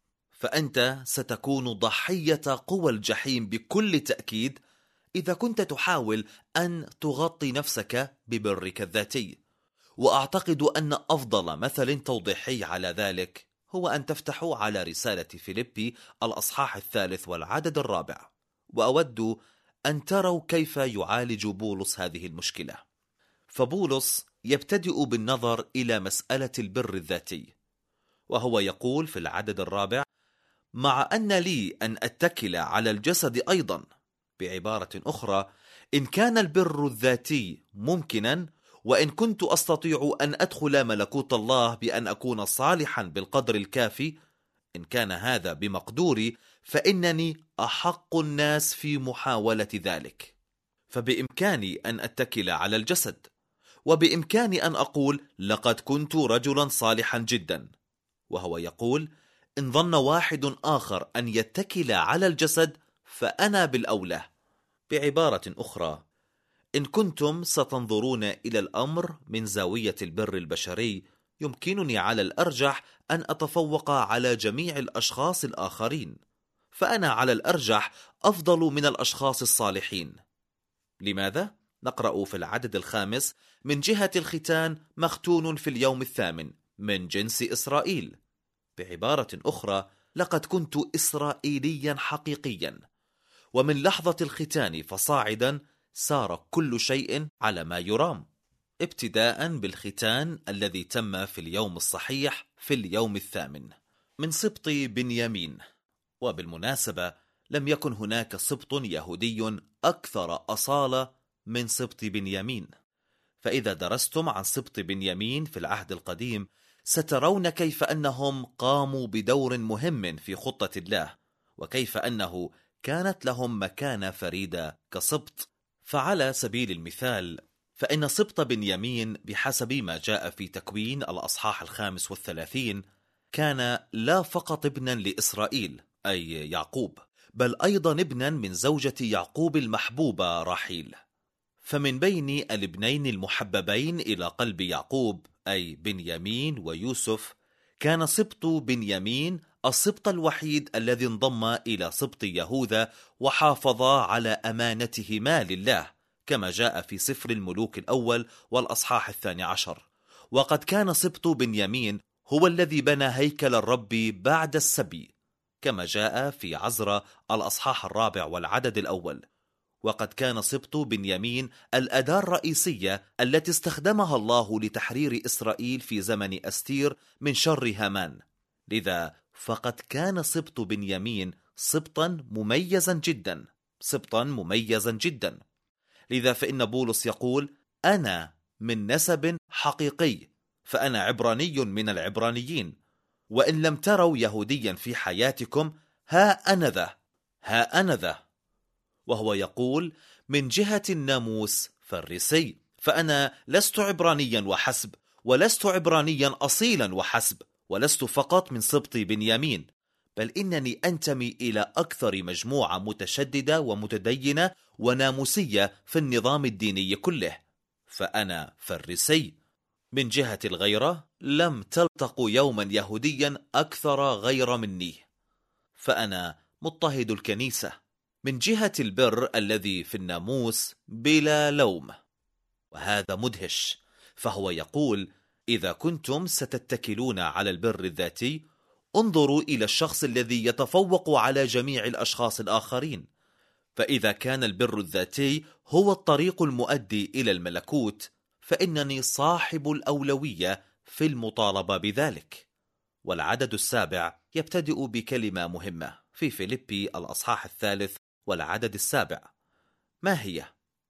Speaker 2: فأنت ستكون ضحية قوى الجحيم بكل تأكيد إذا كنت تحاول أن تغطي نفسك ببرك الذاتي. وأعتقد أن أفضل مثل توضيحي على ذلك هو أن تفتحوا على رسالة فيليبي الأصحاح 3 والعدد 4، وأود أن تروا كيف يعالج بولس هذه المشكلة. فبولس يبتدئ بالنظر إلى مسألة البر الذاتي، وهو يقول في العدد 4: مع أن لي أن أتكل على الجسد أيضا. بعبارة أخرى، إن كان البر الذاتي ممكنا وإن كنت أستطيع أن أدخل ملكوت الله بأن أكون صالحا بالقدر الكافي، إن كان هذا بمقدوري فإنني أحق الناس في محاولة ذلك. فبإمكاني أن أتكل على الجسد، وبإمكاني أن أقول لقد كنت رجلا صالحا جدا، وهو يقول إن ظن واحد آخر أن يتكل على الجسد فأنا بالأولى. بعبارة أخرى، إن كنتم ستنظرون إلى الأمر من زاوية البر البشري، يمكنني على الأرجح أن أتفوق على جميع الأشخاص الآخرين، فأنا على الأرجح أفضل من الأشخاص الصالحين. لماذا؟ نقرأ في العدد 5: من جهة الختان مختون في اليوم 8 من جنس إسرائيل. بعبارة أخرى، لقد كنت إسرائيليا حقيقيا، ومن لحظة الختان فصاعدا سار كل شيء على ما يرام، ابتداء بالختان الذي تم في اليوم الصحيح في اليوم 8 من سبط بنيامين. وبالمناسبة لم يكن هناك سبط يهودي أكثر أصالة من سبط بنيامين، فإذا درستم عن سبط بنيامين في العهد القديم سترون كيف أنهم قاموا بدور مهم في خطة الله، وكيف أنه كانت لهم مكانة فريدة كسبط. فعلى سبيل المثال، فإن سبط بنيامين بحسب ما جاء في تكوين الأصحاح 35 كان لا فقط ابنا لإسرائيل أي يعقوب، بل أيضا ابنا من زوجة يعقوب المحبوبة راحيل. فمن بين الابنين المحببين إلى قلب يعقوب أي بنيامين ويوسف، كان سبط بنيامين السبط الوحيد الذي انضم إلى سبط يهوذا وحافظ على أمانتهما لله، كما جاء في سفر الملوك الأول والأصحاح 12. وقد كان سبط بنيامين هو الذي بنى هيكل الرب بعد السبي، كما جاء في عزرا الأصحاح 4 والعدد الأول. وقد كان سبط بنيامين الأداة الرئيسية التي استخدمها الله لتحرير إسرائيل في زمن أستير من شر هامان. لذا فقد كان سبط بنيامين سبطا مميزا جدا، سبطا مميزا جدا. لذا فإن بولس يقول أنا من نسب حقيقي، فأنا عبراني من العبرانيين، وإن لم تروا يهوديا في حياتكم ها أنا ذا، ها أنا ذا. وهو يقول من جهة الناموس فريسي، فأنا لست عبرانيا وحسب، ولست عبرانيا أصيلا وحسب، ولست فقط من سبط بنيامين، بل إنني أنتمي إلى أكثر مجموعة متشددة ومتدينة وناموسية في النظام الديني كله، فأنا فريسي. من جهة الغيرة لم تلتقوا يوما يهوديا أكثر غير مني، فأنا مضطهد الكنيسة. من جهة البر الذي في الناموس بلا لوم. وهذا مدهش، فهو يقول إذا كنتم ستتكلون على البر الذاتي، انظروا إلى الشخص الذي يتفوق على جميع الأشخاص الآخرين. فإذا كان البر الذاتي هو الطريق المؤدي إلى الملكوت، فإنني صاحب الأولوية في المطالبة بذلك. والعدد 7 يبتدئ بكلمة مهمة في فيليبي الأصحاح 3 والعدد 7. ما هي؟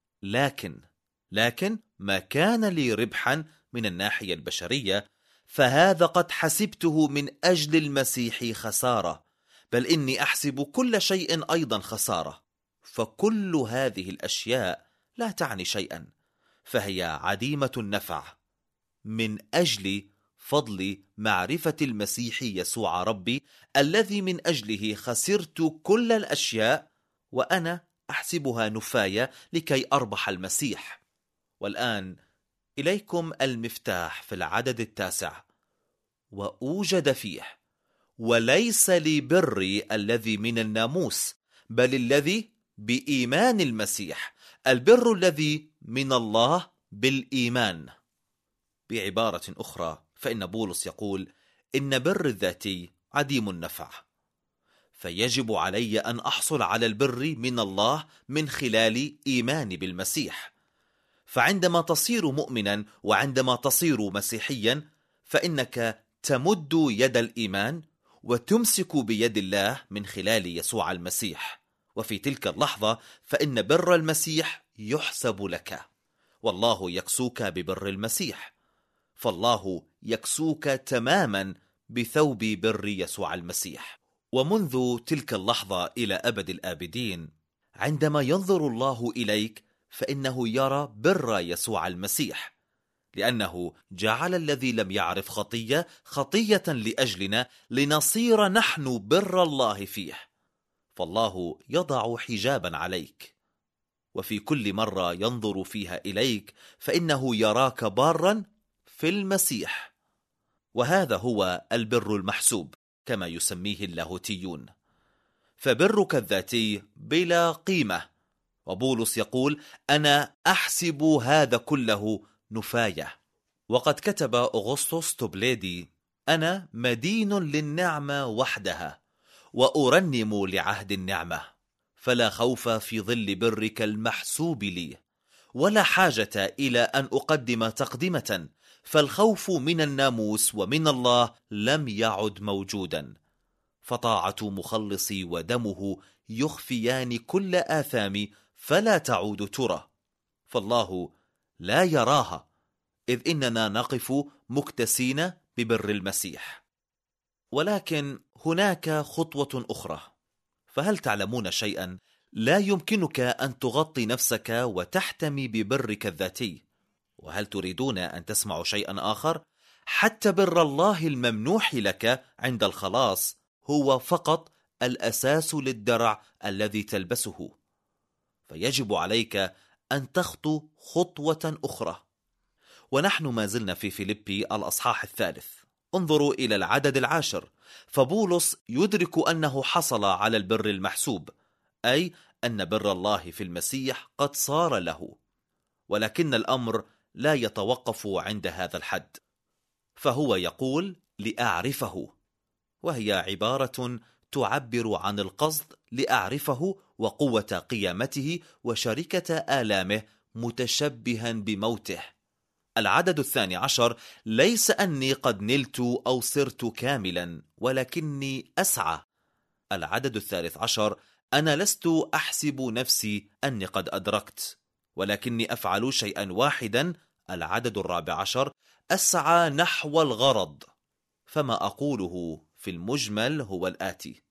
Speaker 2: لكن ما كان لي ربحا من الناحية البشرية فهذا قد حسبته من أجل المسيح خسارة، بل إني أحسب كل شيء أيضا خسارة، فكل هذه الأشياء لا تعني شيئا، فهي عديمة النفع من أجل فضل معرفة المسيح يسوع ربي، الذي من أجله خسرت كل الأشياء وأنا أحسبها نفاية لكي أربح المسيح. والآن إليكم المفتاح في العدد 9: وأوجد فيه، وليس لي بري الذي من الناموس، بل الذي بإيمان المسيح، البر الذي من الله بالإيمان. بعبارة أخرى، فإن بولس يقول إن بر الذاتي عديم النفع، فيجب علي أن أحصل على البر من الله من خلال إيماني بالمسيح. فعندما تصير مؤمنا وعندما تصير مسيحيا، فإنك تمد يد الإيمان وتمسك بيد الله من خلال يسوع المسيح، وفي تلك اللحظة فإن بر المسيح يحسب لك. والله يكسوك ببر المسيح، فالله يكسوك تماما بثوب بر يسوع المسيح. ومنذ تلك اللحظة إلى أبد الآبدين، عندما ينظر الله إليك فإنه يرى بر يسوع المسيح، لأنه جعل الذي لم يعرف خطية خطية لأجلنا لنصير نحن بر الله فيه. فالله يضع حجابا عليك، وفي كل مرة ينظر فيها إليك فإنه يراك بارا في المسيح. وهذا هو البر المحسوب كما يسميه اللاهوتيون، فبرك الذاتي بلا قيمة. وبولس يقول: أنا أحسب هذا كله نفاية. وقد كتب أغسطس توبليدي: أنا مدين للنعمة وحدها، وأرنم لعهد النعمة، فلا خوف في ظل برك المحسوب لي، ولا حاجة إلى أن أقدم تقدمة، فالخوف من الناموس ومن الله لم يعد موجودا، فطاعة مخلصي ودمه يخفيان كل آثامي فلا تعود ترى، فالله لا يراها، إذ إننا نقف مكتسين ببر المسيح. ولكن هناك خطوة أخرى، فهل تعلمون شيئا؟ لا يمكنك أن تغطي نفسك وتحتمي ببرك الذاتي. وهل تريدون أن تسمعوا شيئا آخر؟ حتى بر الله الممنوح لك عند الخلاص هو فقط الأساس للدرع الذي تلبسه، فيجب عليك أن تخطو خطوة أخرى. ونحن ما زلنا في فيليبي الأصحاح 3. انظروا إلى العدد 10، فبولس يدرك أنه حصل على البر المحسوب، أي أن بر الله في المسيح قد صار له، ولكن الأمر لا يتوقف عند هذا الحد، فهو يقول: لأعرفه، وهي عبارة تعبر عن القصد لأعرفه وقوة قيامته وشركة آلامه متشبها بموته. العدد 12: ليس أني قد نلت أو صرت كاملا، ولكني أسعى. العدد 13: أنا لست أحسب نفسي أني قد أدركت، ولكني أفعل شيئا واحدا. العدد 14: أسعى نحو الغرض. فما أقوله في المجمل هو الآتي،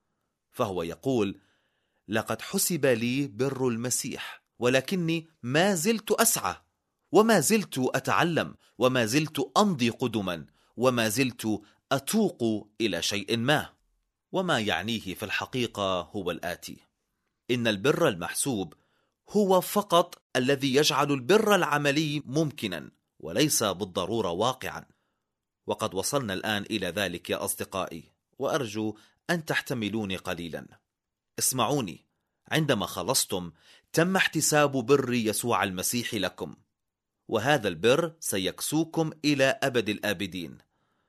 Speaker 2: فهو يقول: لقد حسب لي بر المسيح، ولكني ما زلت أسعى، وما زلت أتعلم، وما زلت أمضي قدما، وما زلت أتوق إلى شيء ما. وما يعنيه في الحقيقة هو الآتي: إن البر المحسوب هو فقط الذي يجعل البر العملي ممكنا، وليس بالضرورة واقعا. وقد وصلنا الآن إلى ذلك يا أصدقائي، وأرجو أن تحتملوني قليلا. اسمعوني، عندما خلصتم تم احتساب بر يسوع المسيح لكم، وهذا البر سيكسوكم إلى أبد الآبدين.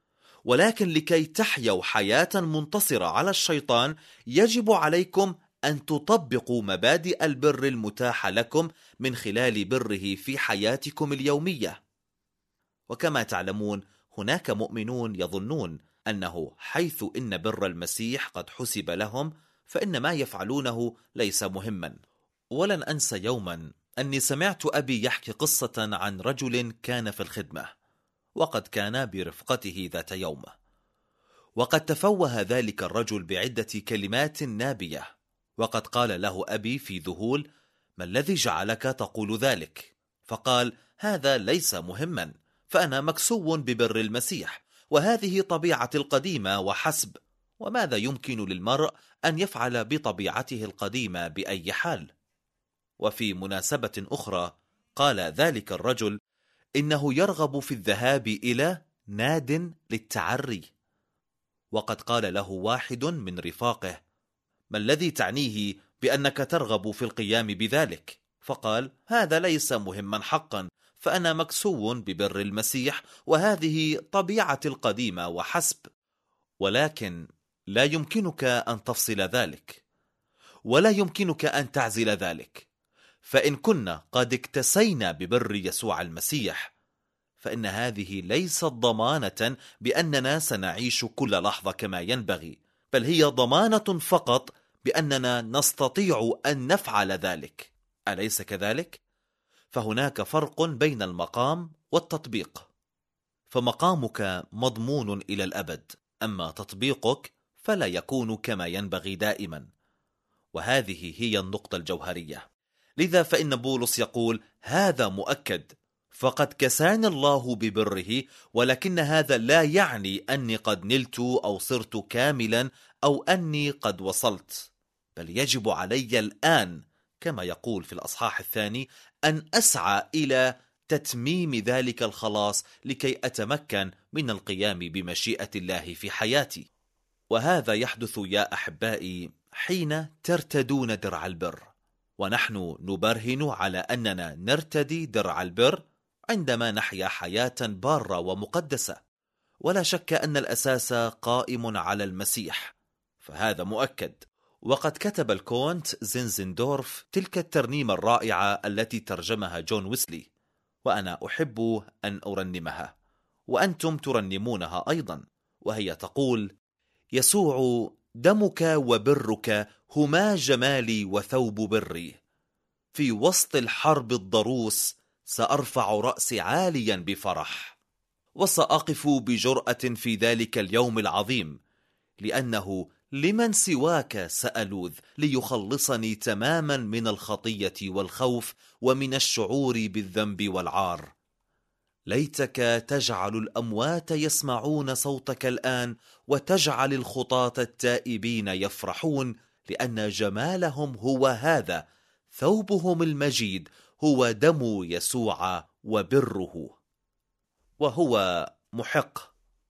Speaker 2: ولكن لكي تحيوا حياة منتصرة على الشيطان يجب عليكم أن تطبقوا مبادئ البر المتاحة لكم من خلال بره في حياتكم اليومية. وكما تعلمون هناك مؤمنون يظنون أنه حيث إن بر المسيح قد حسب لهم فإن ما يفعلونه ليس مهما. ولن أنسى يوما أني سمعت أبي يحكي قصة عن رجل كان في الخدمة، وقد كان برفقته ذات يوم، وقد تفوه ذلك الرجل بعدة كلمات نابية، وقد قال له أبي في ذهول: ما الذي جعلك تقول ذلك؟ فقال: هذا ليس مهما، فأنا مكسو ببر المسيح، وهذه طبيعتي القديمة وحسب، وماذا يمكن للمرء أن يفعل بطبيعته القديمة بأي حال؟ وفي مناسبة أخرى قال ذلك الرجل إنه يرغب في الذهاب إلى ناد للتعري، وقد قال له واحد من رفاقه: ما الذي تعنيه بأنك ترغب في القيام بذلك؟ فقال: هذا ليس مهما حقا، فأنا مكسو ببر المسيح، وهذه طبيعتي القديمة وحسب. ولكن لا يمكنك أن تفصل ذلك، ولا يمكنك أن تعزل ذلك، فإن كنا قد اكتسينا ببر يسوع المسيح فإن هذه ليست ضمانة بأننا سنعيش كل لحظة كما ينبغي، بل هي ضمانة فقط بأننا نستطيع أن نفعل ذلك. أليس كذلك؟ فهناك فرق بين المقام والتطبيق، فمقامك مضمون إلى الأبد، أما تطبيقك فلا يكون كما ينبغي دائما. وهذه هي النقطة الجوهرية. لذا فإن بولس يقول: هذا مؤكد، فقد كساني الله ببره، ولكن هذا لا يعني أني قد نلت أو صرت كاملا أو أني قد وصلت، بل يجب علي الآن كما يقول في الأصحاح 2 أن أسعى إلى تتميم ذلك الخلاص لكي أتمكن من القيام بمشيئة الله في حياتي. وهذا يحدث يا أحبائي حين ترتدون درع البر، ونحن نبرهن على أننا نرتدي درع البر عندما نحيا حياة بارة ومقدسة. ولا شك أن الأساس قائم على المسيح، فهذا مؤكد. وقد كتب الكونت زينزندورف تلك الترنيمة الرائعة التي ترجمها جون ويسلي، وأنا أحب أن أرنمها وأنتم ترنمونها أيضا، وهي تقول: يسوع دمك وبرك هما جمالي وثوب بري، في وسط الحرب الضروس سأرفع رأسي عاليا بفرح، وسأقف بجرأة في ذلك اليوم العظيم، لأنه لمن سواك سألوذ ليخلصني تماما من الخطية والخوف ومن الشعور بالذنب والعار. ليتك تجعل الأموات يسمعون صوتك الآن، وتجعل الخطاة التائبين يفرحون، لأن جمالهم هو هذا، ثوبهم المجيد هو دم يسوع وبره. وهو محق،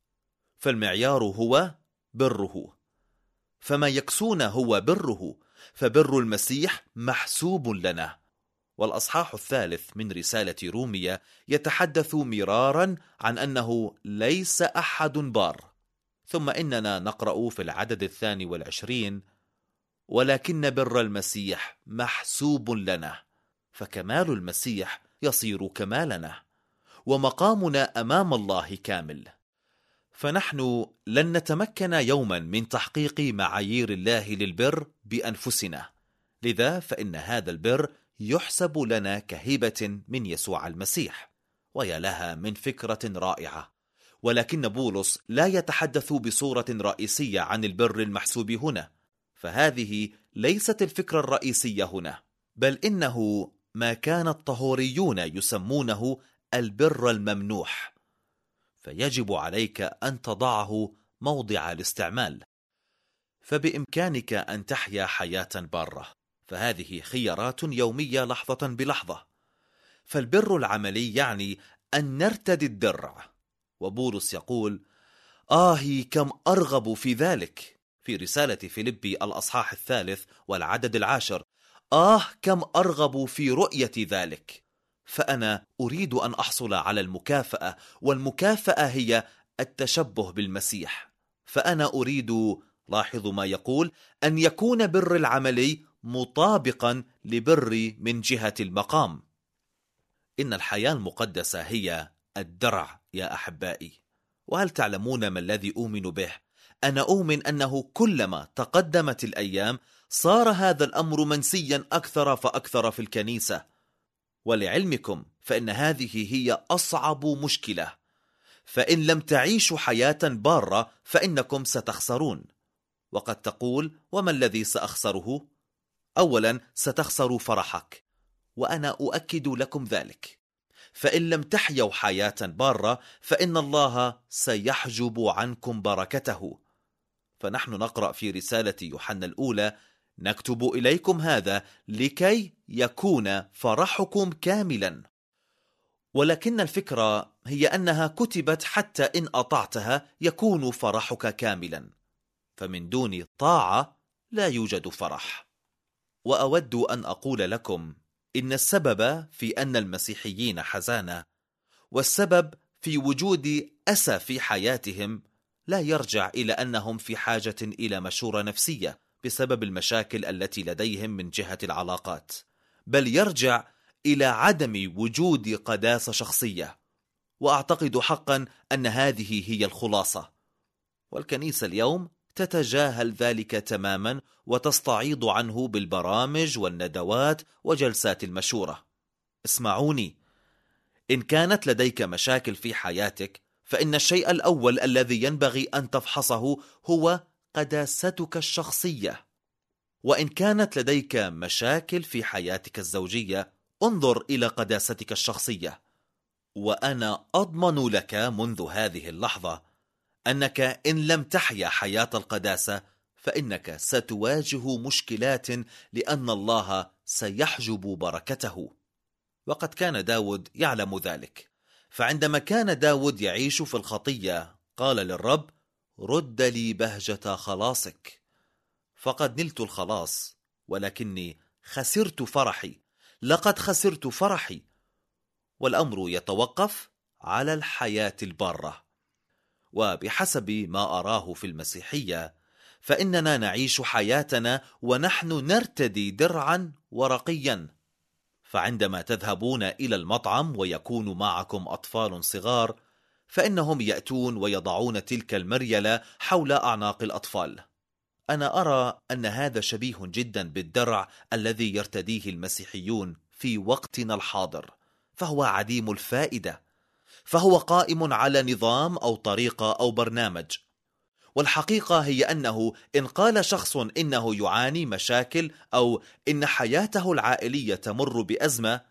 Speaker 2: فالمعيار هو بره، فما يكسون هو بره، فبر المسيح محسوب لنا. والأصحاح 3 من رسالة رومية يتحدث مرارا عن أنه ليس أحد بار، ثم إننا نقرأ في العدد 22: ولكن بر المسيح محسوب لنا، فكمال المسيح يصير كمالنا، ومقامنا أمام الله كامل. فنحن لن نتمكن يوما من تحقيق معايير الله للبر بأنفسنا، لذا فإن هذا البر يحسب لنا كهبة من يسوع المسيح، ويا لها من فكرة رائعة. ولكن بولس لا يتحدث بصورة رئيسية عن البر المحسوب هنا، فهذه ليست الفكرة الرئيسية هنا، بل إنه ما كان الطهوريون يسمونه البر الممنوح، فيجب عليك أن تضعه موضع الاستعمال. فبإمكانك أن تحيا حياة بارة، فهذه خيارات يومية لحظة بلحظة. فالبر العملي يعني أن نرتدي الدرع، وبولس يقول: آهي كم أرغب في ذلك، في رسالة فيلبي الأصحاح 3 والعدد 10: كم أرغب في رؤية ذلك، فأنا أريد أن أحصل على المكافأة، والمكافأة هي التشبه بالمسيح. فأنا أريد، لاحظوا ما يقول، أن يكون بر العملي مطابقا لبري من جهة المقام. إن الحياة المقدسة هي الدرع يا أحبائي. وهل تعلمون ما الذي أؤمن به؟ أنا أؤمن أنه كلما تقدمت الأيام صار هذا الأمر منسيا أكثر فأكثر في الكنيسة. ولعلمكم فإن هذه هي أصعب مشكلة، فإن لم تعيشوا حياة بارة فإنكم ستخسرون. وقد تقول: وما الذي سأخسره؟ أولا ستخسر فرحك، وأنا أؤكد لكم ذلك. فإن لم تحيوا حياة بارة فإن الله سيحجب عنكم بركته. فنحن نقرأ في رسالة يوحنا الأولى: نكتب إليكم هذا لكي يكون فرحكم كاملا. ولكن الفكرة هي أنها كتبت حتى إن أطعتها يكون فرحك كاملا، فمن دون طاعة لا يوجد فرح. وأود أن أقول لكم إن السبب في أن المسيحيين حزانة، والسبب في وجود أسى في حياتهم، لا يرجع إلى أنهم في حاجة إلى مشورة نفسية بسبب المشاكل التي لديهم من جهة العلاقات، بل يرجع إلى عدم وجود قداسة شخصية. وأعتقد حقا أن هذه هي الخلاصة، والكنيسة اليوم تتجاهل ذلك تماما وتستعيض عنه بالبرامج والندوات وجلسات المشورة. اسمعوني، إن كانت لديك مشاكل في حياتك فإن الشيء الأول الذي ينبغي أن تفحصه هو قداستك الشخصية. وإن كانت لديك مشاكل في حياتك الزوجية انظر إلى قداستك الشخصية. وأنا أضمن لك منذ هذه اللحظة أنك إن لم تحيا حياة القداسة فإنك ستواجه مشكلات، لأن الله سيحجب بركته. وقد كان داود يعلم ذلك، فعندما كان داود يعيش في الخطية قال للرب: رد لي بهجة خلاصك. فقد نلت الخلاص، ولكني خسرت فرحي، لقد خسرت فرحي. والأمر يتوقف على الحياة البارة. وبحسب ما أراه في المسيحية فإننا نعيش حياتنا ونحن نرتدي درعا ورقيا. فعندما تذهبون إلى المطعم ويكون معكم أطفال صغار فإنهم يأتون ويضعون تلك المريلة حول أعناق الأطفال. أنا أرى أن هذا شبيه جدا بالدرع الذي يرتديه المسيحيون في وقتنا الحاضر، فهو عديم الفائدة، فهو قائم على نظام أو طريقة أو برنامج. والحقيقة هي أنه إن قال شخص إنه يعاني مشاكل أو إن حياته العائلية تمر بأزمة،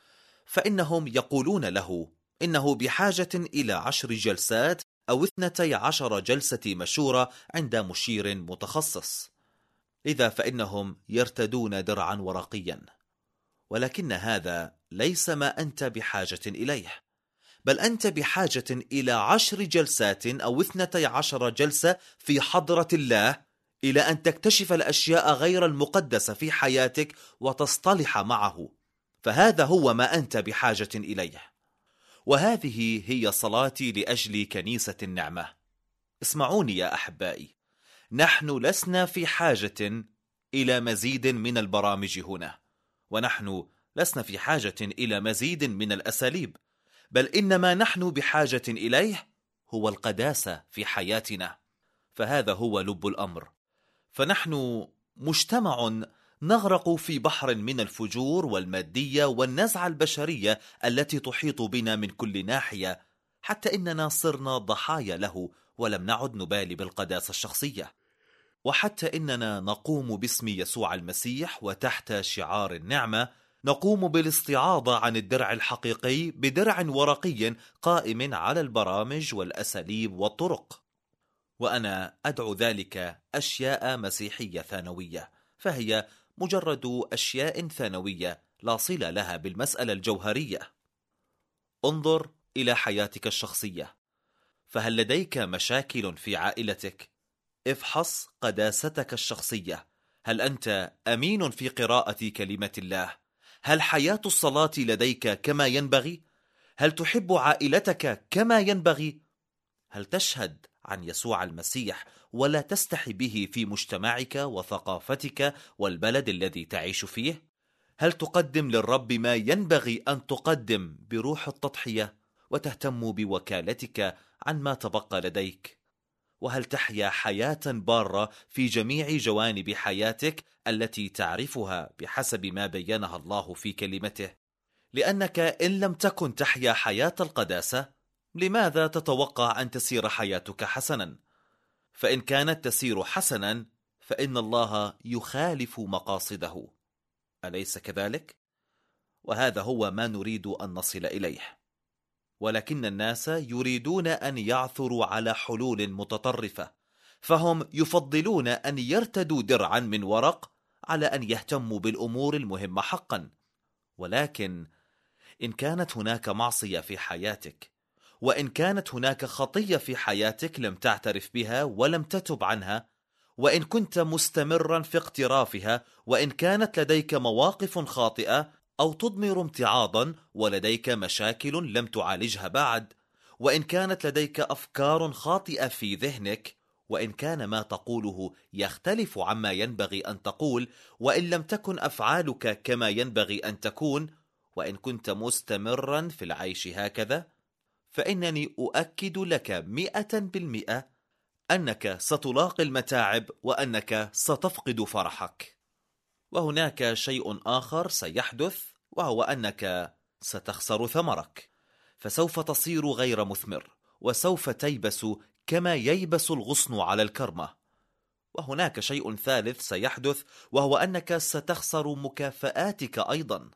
Speaker 2: فإنهم يقولون له إنه بحاجة إلى 10 جلسات أو 12 جلسة مشورة عند مشير متخصص. لذا فإنهم يرتدون درعا ورقيا، ولكن هذا ليس ما أنت بحاجة إليه، بل أنت بحاجة إلى 10 جلسات أو 12 جلسة في حضرة الله، إلى أن تكتشف الأشياء غير المقدسة في حياتك وتصطلح معه. فهذا هو ما أنت بحاجة إليه. وهذه هي صلاتي لأجل كنيسة النعمة. اسمعوني يا أحبائي، نحن لسنا في حاجة إلى مزيد من البرامج هنا، ونحن لسنا في حاجة إلى مزيد من الأساليب، بل إنما نحن بحاجة إليه هو القداسة في حياتنا. فهذا هو لب الأمر. فنحن مجتمع نغرق في بحر من الفجور والمادية والنزعة البشرية التي تحيط بنا من كل ناحية، حتى إننا صرنا ضحايا له ولم نعد نبالي بالقداسة الشخصية. وحتى إننا نقوم باسم يسوع المسيح وتحت شعار النعمة نقوم بالاستعاضة عن الدرع الحقيقي بدرع ورقي قائم على البرامج والأساليب والطرق. وأنا أدعو ذلك أشياء مسيحية ثانوية، فهي مجرد أشياء ثانوية لا صلة لها بالمسألة الجوهرية. انظر إلى حياتك الشخصية، فهل لديك مشاكل في عائلتك؟ افحص قداستك الشخصية. هل أنت أمين في قراءة كلمة الله؟ هل حياة الصلاة لديك كما ينبغي؟ هل تحب عائلتك كما ينبغي؟ هل تشهد عن يسوع المسيح ولا تستحي به في مجتمعك وثقافتك والبلد الذي تعيش فيه؟ هل تقدم للرب ما ينبغي أن تقدم بروح التضحية وتهتم بوكالتك عن ما تبقى لديك؟ وهل تحيا حياة بارة في جميع جوانب حياتك التي تعرفها بحسب ما بينها الله في كلمته؟ لأنك إن لم تكن تحيا حياة القداسة، لماذا تتوقع أن تسير حياتك حسنا؟ فإن كانت تسير حسنا فإن الله يخالف مقاصده، أليس كذلك؟ وهذا هو ما نريد أن نصل إليه. ولكن الناس يريدون أن يعثروا على حلول متطرفة، فهم يفضلون أن يرتدوا درعا من ورق على أن يهتموا بالأمور المهمة حقا. ولكن إن كانت هناك معصية في حياتك، وإن كانت هناك خطية في حياتك لم تعترف بها ولم تتب عنها، وإن كنت مستمرا في اقترافها، وإن كانت لديك مواقف خاطئة أو تضمر امتعاضا ولديك مشاكل لم تعالجها بعد، وإن كانت لديك أفكار خاطئة في ذهنك، وإن كان ما تقوله يختلف عما ينبغي أن تقول، وإن لم تكن أفعالك كما ينبغي أن تكون، وإن كنت مستمرا في العيش هكذا، فإنني أؤكد لك 100% أنك ستلاقي المتاعب وأنك ستفقد فرحك. وهناك شيء آخر سيحدث، وهو أنك ستخسر ثمرك، فسوف تصير غير مثمر، وسوف تيبس كما ييبس الغصن على الكرمة. وهناك شيء ثالث سيحدث، وهو أنك ستخسر مكافآتك أيضا.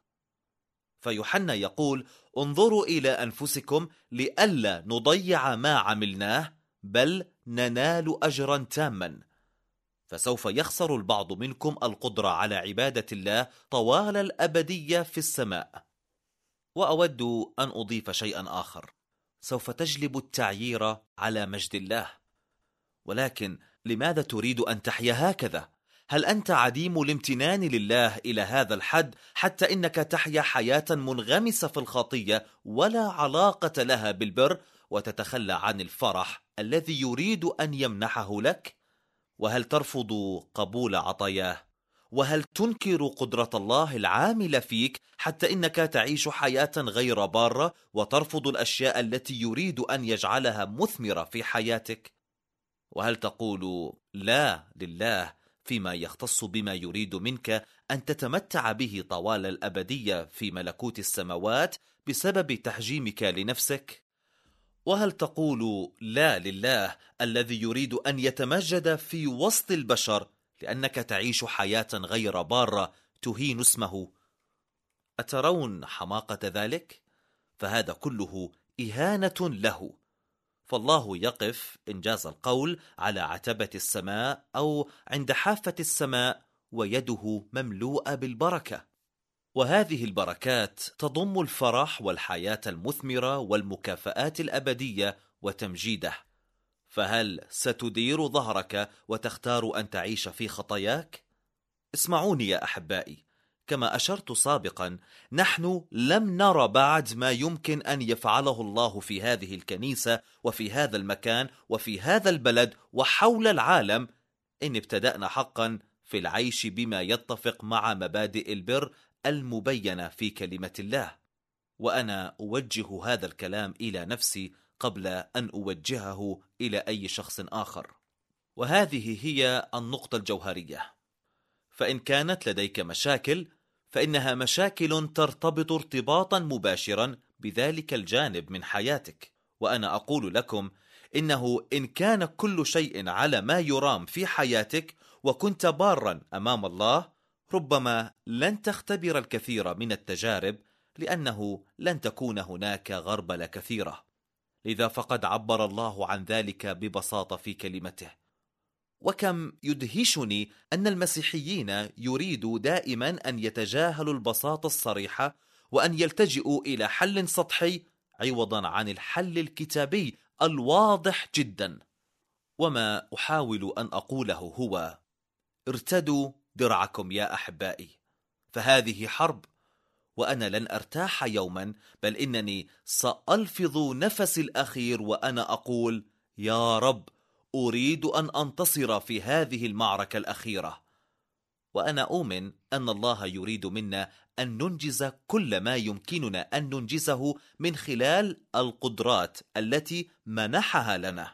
Speaker 2: فيوحنا يقول: انظروا إلى أنفسكم لئلا نضيع ما عملناه، بل ننال أجرا تاما. فسوف يخسر البعض منكم القدرة على عبادة الله طوال الأبدية في السماء. وأود أن أضيف شيئا آخر: سوف تجلب التعيير على مجد الله. ولكن لماذا تريد أن تحيا هكذا؟ هل أنت عديم الامتنان لله إلى هذا الحد حتى إنك تحيا حياة منغمسة في الخطية ولا علاقة لها بالبر، وتتخلى عن الفرح الذي يريد أن يمنحه لك؟ وهل ترفض قبول عطاياه؟ وهل تنكر قدرة الله العاملة فيك حتى إنك تعيش حياة غير بارة وترفض الأشياء التي يريد أن يجعلها مثمرة في حياتك؟ وهل تقول لا لله فيما يختص بما يريد منك أن تتمتع به طوال الأبدية في ملكوت السماوات بسبب تحجيمك لنفسك؟ وهل تقول لا لله الذي يريد أن يتمجد في وسط البشر لأنك تعيش حياة غير بارة تهين اسمه؟ أترون حماقة ذلك؟ فهذا كله إهانة له. فالله يقف إنجاز القول على عتبة السماء أو عند حافة السماء ويده مملوءة بالبركة، وهذه البركات تضم الفرح والحياة المثمرة والمكافآت الأبدية وتمجيده. فهل ستدير ظهرك وتختار أن تعيش في خطاياك؟ اسمعوني يا أحبائي، كما أشرت سابقا، نحن لم نرى بعد ما يمكن أن يفعله الله في هذه الكنيسة وفي هذا المكان وفي هذا البلد وحول العالم إن ابتدأنا حقا في العيش بما يتفق مع مبادئ البر المبينة في كلمة الله. وأنا أوجه هذا الكلام إلى نفسي قبل أن أوجهه إلى أي شخص آخر. وهذه هي النقطة الجوهرية. فإن كانت لديك مشاكل فإنها مشاكل ترتبط ارتباطا مباشرا بذلك الجانب من حياتك. وأنا أقول لكم إنه إن كان كل شيء على ما يرام في حياتك وكنت بارا أمام الله، ربما لن تختبر الكثير من التجارب، لأنه لن تكون هناك غربلة كثيرة. لذا فقد عبر الله عن ذلك ببساطة في كلمته. وكم يدهشني أن المسيحيين يريدوا دائما أن يتجاهلوا البساطة الصريحة وأن يلتجئوا إلى حل سطحي عوضا عن الحل الكتابي الواضح جدا. وما أحاول أن أقوله هو: ارتدوا درعكم يا أحبائي، فهذه حرب، وأنا لن أرتاح يوما، بل إنني سألفظ نفسي الأخير وأنا أقول: يا رب، أريد أن أنتصر في هذه المعركة الأخيرة. وأنا أؤمن أن الله يريد منا أن ننجز كل ما يمكننا أن ننجزه من خلال القدرات التي منحها لنا.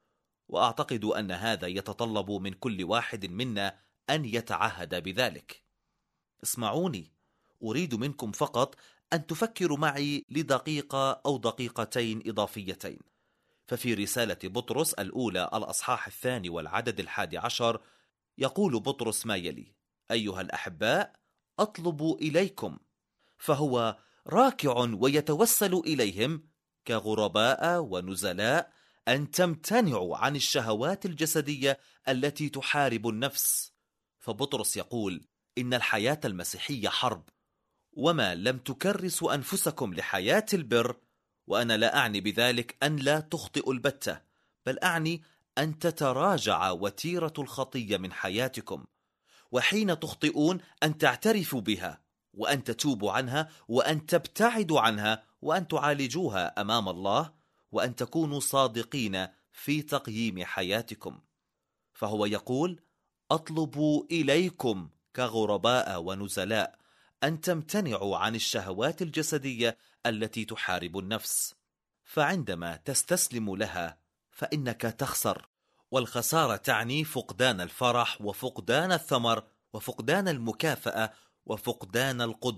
Speaker 2: وأعتقد أن هذا يتطلب من كل واحد منا أن يتعهد بذلك. اسمعوني، أريد منكم فقط أن تفكروا معي لدقيقة أو دقيقتين إضافيتين. ففي رسالة بطرس الأولى الأصحاح 2 والعدد 11 يقول بطرس ما يلي: أيها الأحباء، أطلب إليكم. فهو راكع ويتوسل إليهم كغرباء ونزلاء أن تمتنعوا عن الشهوات الجسدية التي تحارب النفس. فبطرس يقول إن الحياة المسيحية حرب، وما لم تكرسوا أنفسكم لحياة البر، وأنا لا أعني بذلك أن لا تخطئوا البتة، بل أعني أن تتراجع وتيرة الخطية من حياتكم، وحين تخطئون أن تعترفوا بها وأن تتوبوا عنها وأن تبتعدوا عنها وأن تعالجوها أمام الله، وأن تكونوا صادقين في تقييم حياتكم. فهو يقول: أطلب إليكم كغرباء ونزلاء أن تمتنعوا عن الشهوات الجسدية التي تحارب النفس. فعندما تستسلم لها فإنك تخسر، والخسارة تعني فقدان الفرح وفقدان الثمر وفقدان المكافأة وفقدان القدرة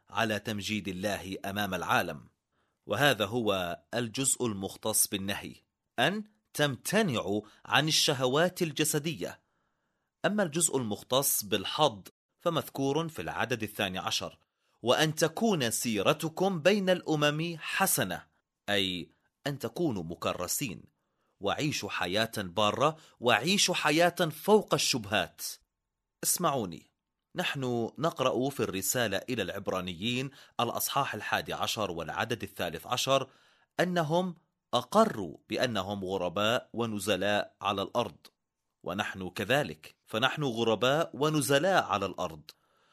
Speaker 2: على تمجيد الله أمام العالم. وهذا هو الجزء المختص بالنهي، أن تمتنعوا عن الشهوات الجسدية. أما الجزء المختص بالحظ فمذكور في العدد 12: وأن تكون سيرتكم بين الأمم حسنة، أي أن تكونوا مكرسين، وعيشوا حياة بارة، وعيشوا حياة فوق الشبهات. اسمعوني، نحن نقرأ في الرسالة إلى العبرانيين الأصحاح 11 والعدد 13 أنهم أقروا بأنهم غرباء ونزلاء على الأرض، ونحن كذلك، فنحن غرباء ونزلاء على الأرض،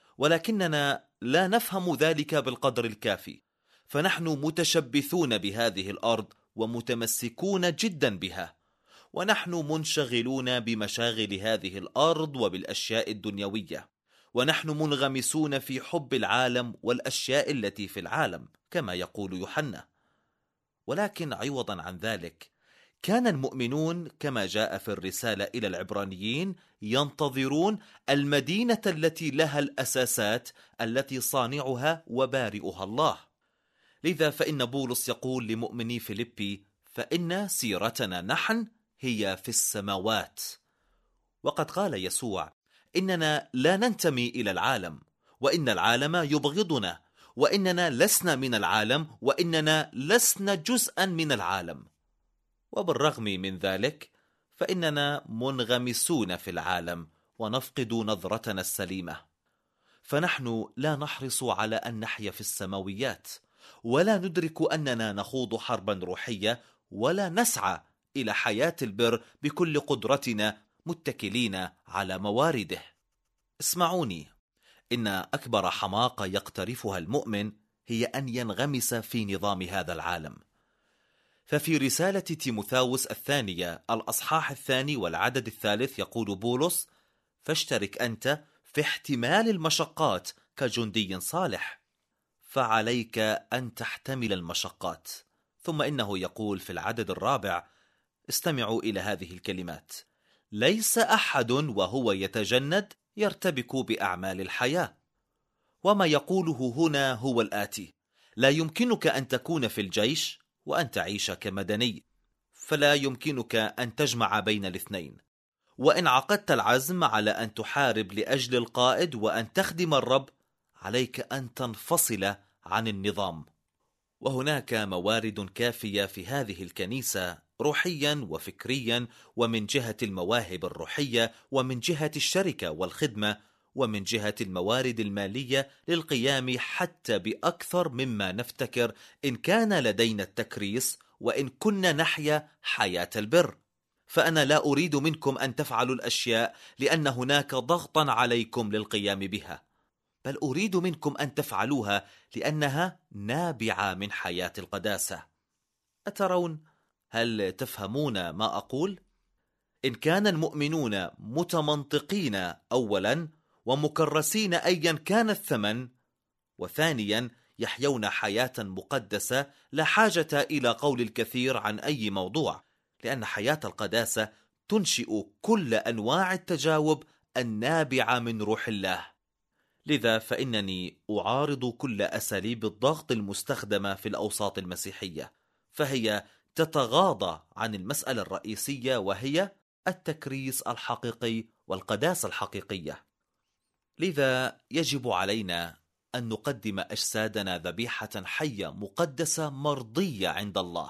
Speaker 2: ولكننا لا نفهم ذلك بالقدر الكافي، فنحن متشبثون بهذه الأرض ومتمسكون جدا بها، ونحن منشغلون بمشاغل هذه الأرض وبالأشياء الدنيوية، ونحن منغمسون في حب العالم والأشياء التي في العالم كما يقول يوحنا. ولكن عوضا عن ذلك كان المؤمنون كما جاء في الرسالة إلى العبرانيين ينتظرون المدينة التي لها الأساسات، التي صانعها وبارئها الله. لذا فإن بولس يقول لمؤمني فيليبي: فإن سيرتنا نحن هي في السماوات. وقد قال يسوع: إننا لا ننتمي إلى العالم، وإن العالم يبغضنا، وإننا لسنا من العالم، وإننا لسنا جزءا من العالم. وبالرغم من ذلك فإننا منغمسون في العالم ونفقد نظرتنا السليمة، فنحن لا نحرص على أن نحيا في السماويات، ولا ندرك أننا نخوض حربا روحية، ولا نسعى إلى حياة البر بكل قدرتنا متكلين على موارده. اسمعوني، إن أكبر حماقة يقترفها المؤمن هي أن ينغمس في نظام هذا العالم. ففي رسالة تيموثاوس الثانية الأصحاح 2 والعدد 3 يقول بولس: فاشترك أنت في احتمال المشقات كجندي صالح، فعليك أن تحتمل المشقات. ثم إنه يقول في العدد 4: استمعوا إلى هذه الكلمات: ليس أحد وهو يتجند يرتبك بأعمال الحياة. وما يقوله هنا هو الآتي: لا يمكنك أن تكون في الجيش وأن تعيش كمدني، فلا يمكنك أن تجمع بين الاثنين. وإن عقدت العزم على أن تحارب لأجل القائد وأن تخدم الرب، عليك أن تنفصل عن النظام. وهناك موارد كافية في هذه الكنيسة روحيا وفكريا، ومن جهة المواهب الروحية، ومن جهة الشركة والخدمة، ومن جهة الموارد المالية للقيام حتى بأكثر مما نفتكر، إن كان لدينا التكريس، وإن كنا نحيا حياة البر. فأنا لا أريد منكم أن تفعلوا الأشياء لأن هناك ضغطا عليكم للقيام بها، بل أريد منكم أن تفعلوها لأنها نابعة من حياة القداسة. أترون؟ هل تفهمون ما أقول؟ إن كان المؤمنون متمنطقين أولا، ومكرسين أيا كان الثمن، وثانيا يحيون حياة مقدسة، لا حاجة إلى قول الكثير عن أي موضوع، لأن حياة القداسة تنشئ كل أنواع التجاوب النابعة من روح الله. لذا فإنني أعارض كل أساليب الضغط المستخدمة في الأوساط المسيحية، فهي تتغاضى عن المسألة الرئيسية، وهي التكريس الحقيقي والقداسة الحقيقية. لذا يجب علينا أن نقدم أجسادنا ذبيحة حية مقدسة مرضية عند الله،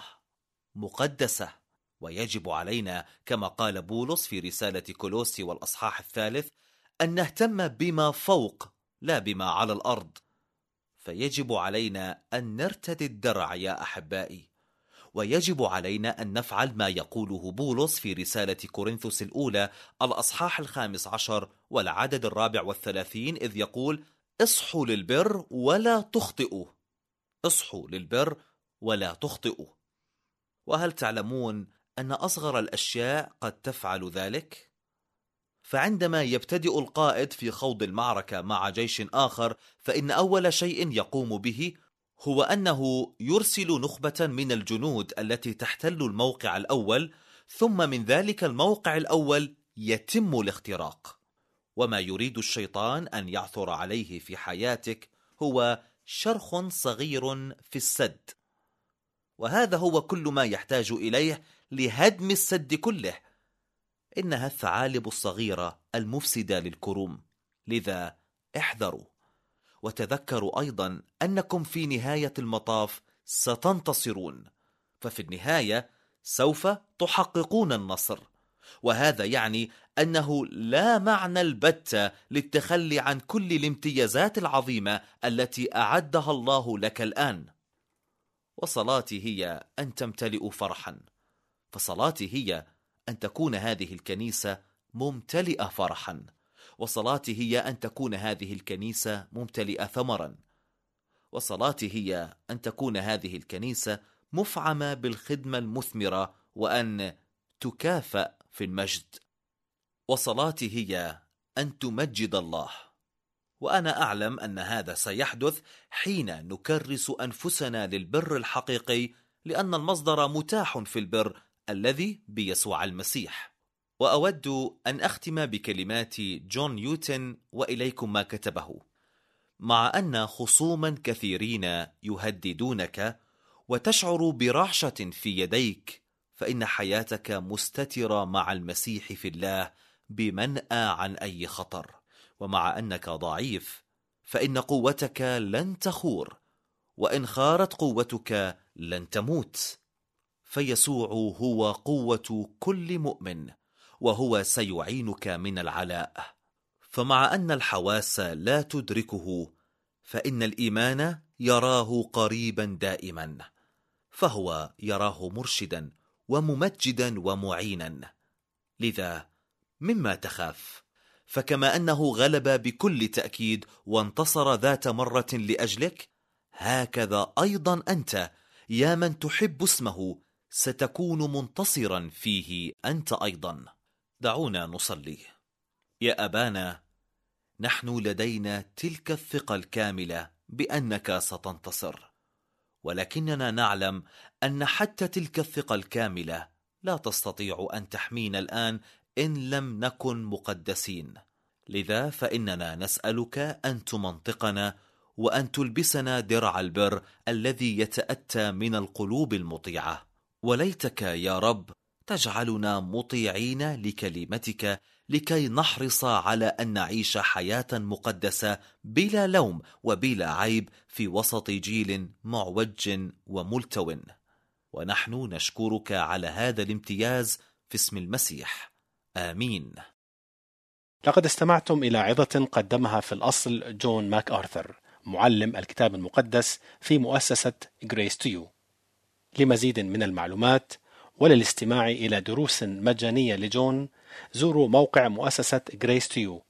Speaker 2: مقدسة. ويجب علينا كما قال بولس في رسالة كولوسي والأصحاح 3 أن نهتم بما فوق لا بما على الأرض. فيجب علينا أن نرتدي الدرع يا أحبائي، ويجب علينا أن نفعل ما يقوله بولس في رسالة كورنثوس الأولى الأصحاح 15 والعدد 34، إذ يقول: اصحوا للبر ولا تخطئوا، اصحوا للبر ولا تخطئوا. وهل تعلمون أن أصغر الأشياء قد تفعل ذلك؟ فعندما يبتدئ القائد في خوض المعركة مع جيش آخر، فإن أول شيء يقوم به هو أنه يرسل نخبة من الجنود التي تحتل الموقع الأول، ثم من ذلك الموقع الأول يتم الاختراق. وما يريد الشيطان أن يعثر عليه في حياتك هو شرخ صغير في السد، وهذا هو كل ما يحتاج إليه لهدم السد كله. إنها الثعالب الصغيرة المفسدة للكروم، لذا احذروا. وتذكروا أيضا أنكم في نهاية المطاف ستنتصرون، ففي النهاية سوف تحققون النصر. وهذا يعني أنه لا معنى البتة للتخلي عن كل الامتيازات العظيمة التي أعدها الله لك الآن. وصلاتي هي أن تمتلئوا فرحا، فصلاتي هي أن تكون هذه الكنيسة ممتلئة فرحا، وصلاتي هي أن تكون هذه الكنيسة ممتلئة ثمرا، وصلاتي هي أن تكون هذه الكنيسة مفعمة بالخدمة المثمرة وأن تكافأ في المجد. وصلاتي هي أن تمجد الله، وأنا أعلم أن هذا سيحدث حين نكرس أنفسنا للبر الحقيقي، لأن المصدر متاح في البر الذي بيسوع المسيح. وأود أن أختم بكلمات جون نيوتن وإليكم ما كتبه: مع أن خصوما كثيرين يهددونك وتشعر برعشة في يديك، فإن حياتك مستترة مع المسيح في الله بمنأى عن أي خطر. ومع أنك ضعيف فإن قوتك لن تخور، وإن خارت قوتك لن تموت، فيسوع هو قوة كل مؤمن، وهو سيعينك من العلاء. فمع أن الحواس لا تدركه، فإن الإيمان يراه قريبا دائما، فهو يراه مرشدا وممجدا ومعينا. لذا مما تخاف؟ فكما أنه غلب بكل تأكيد وانتصر ذات مرة لأجلك، هكذا أيضا أنت يا من تحب اسمه ستكون منتصرا فيه أنت أيضا. دعونا نصلي. يا أبانا، نحن لدينا تلك الثقة الكاملة بأنك ستنتصر، ولكننا نعلم أن حتى تلك الثقة الكاملة لا تستطيع أن تحمينا الآن إن لم نكن مقدسين. لذا فإننا نسألك أن تمنطقنا وأن تلبسنا درع البر الذي يتأتى من القلوب المطيعة. وليتك يا رب تجعلنا مطيعين لكلمتك، لكي نحرص على أن نعيش حياة مقدسة بلا لوم وبلا عيب في وسط جيل معوج وملتو. ونحن نشكرك على هذا الامتياز في اسم المسيح، آمين.
Speaker 1: لقد استمعتم إلى عظة قدمها في الأصل جون ماك آرثر، معلم الكتاب المقدس في مؤسسة Grace to You. لمزيد من المعلومات وللاستماع إلى دروس مجانية لجون، زوروا موقع مؤسسة Grace to You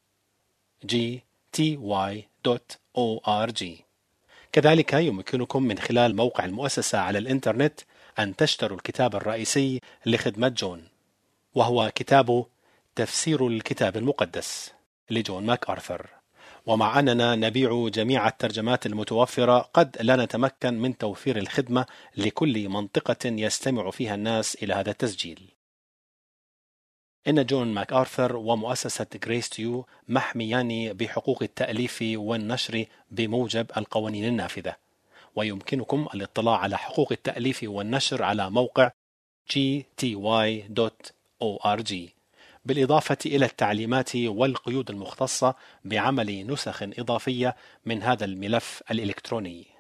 Speaker 1: gty.org. كذلك يمكنكم من خلال موقع المؤسسة على الإنترنت أن تشتروا الكتاب الرئيسي لخدمة جون، وهو كتاب تفسير الكتاب المقدس لجون ماك آرثر. ومع أننا نبيع جميع الترجمات المتوفرة، قد لا نتمكن من توفير الخدمة لكل منطقة يستمع فيها الناس إلى هذا التسجيل. إن جون ماك آرثر ومؤسسة Grace to You محميان بحقوق التأليف والنشر بموجب القوانين النافذة، ويمكنكم الاطلاع على حقوق التأليف والنشر على موقع gty.org، بالإضافة إلى التعليمات والقيود المختصة بعمل نسخ إضافية من هذا الملف الإلكتروني.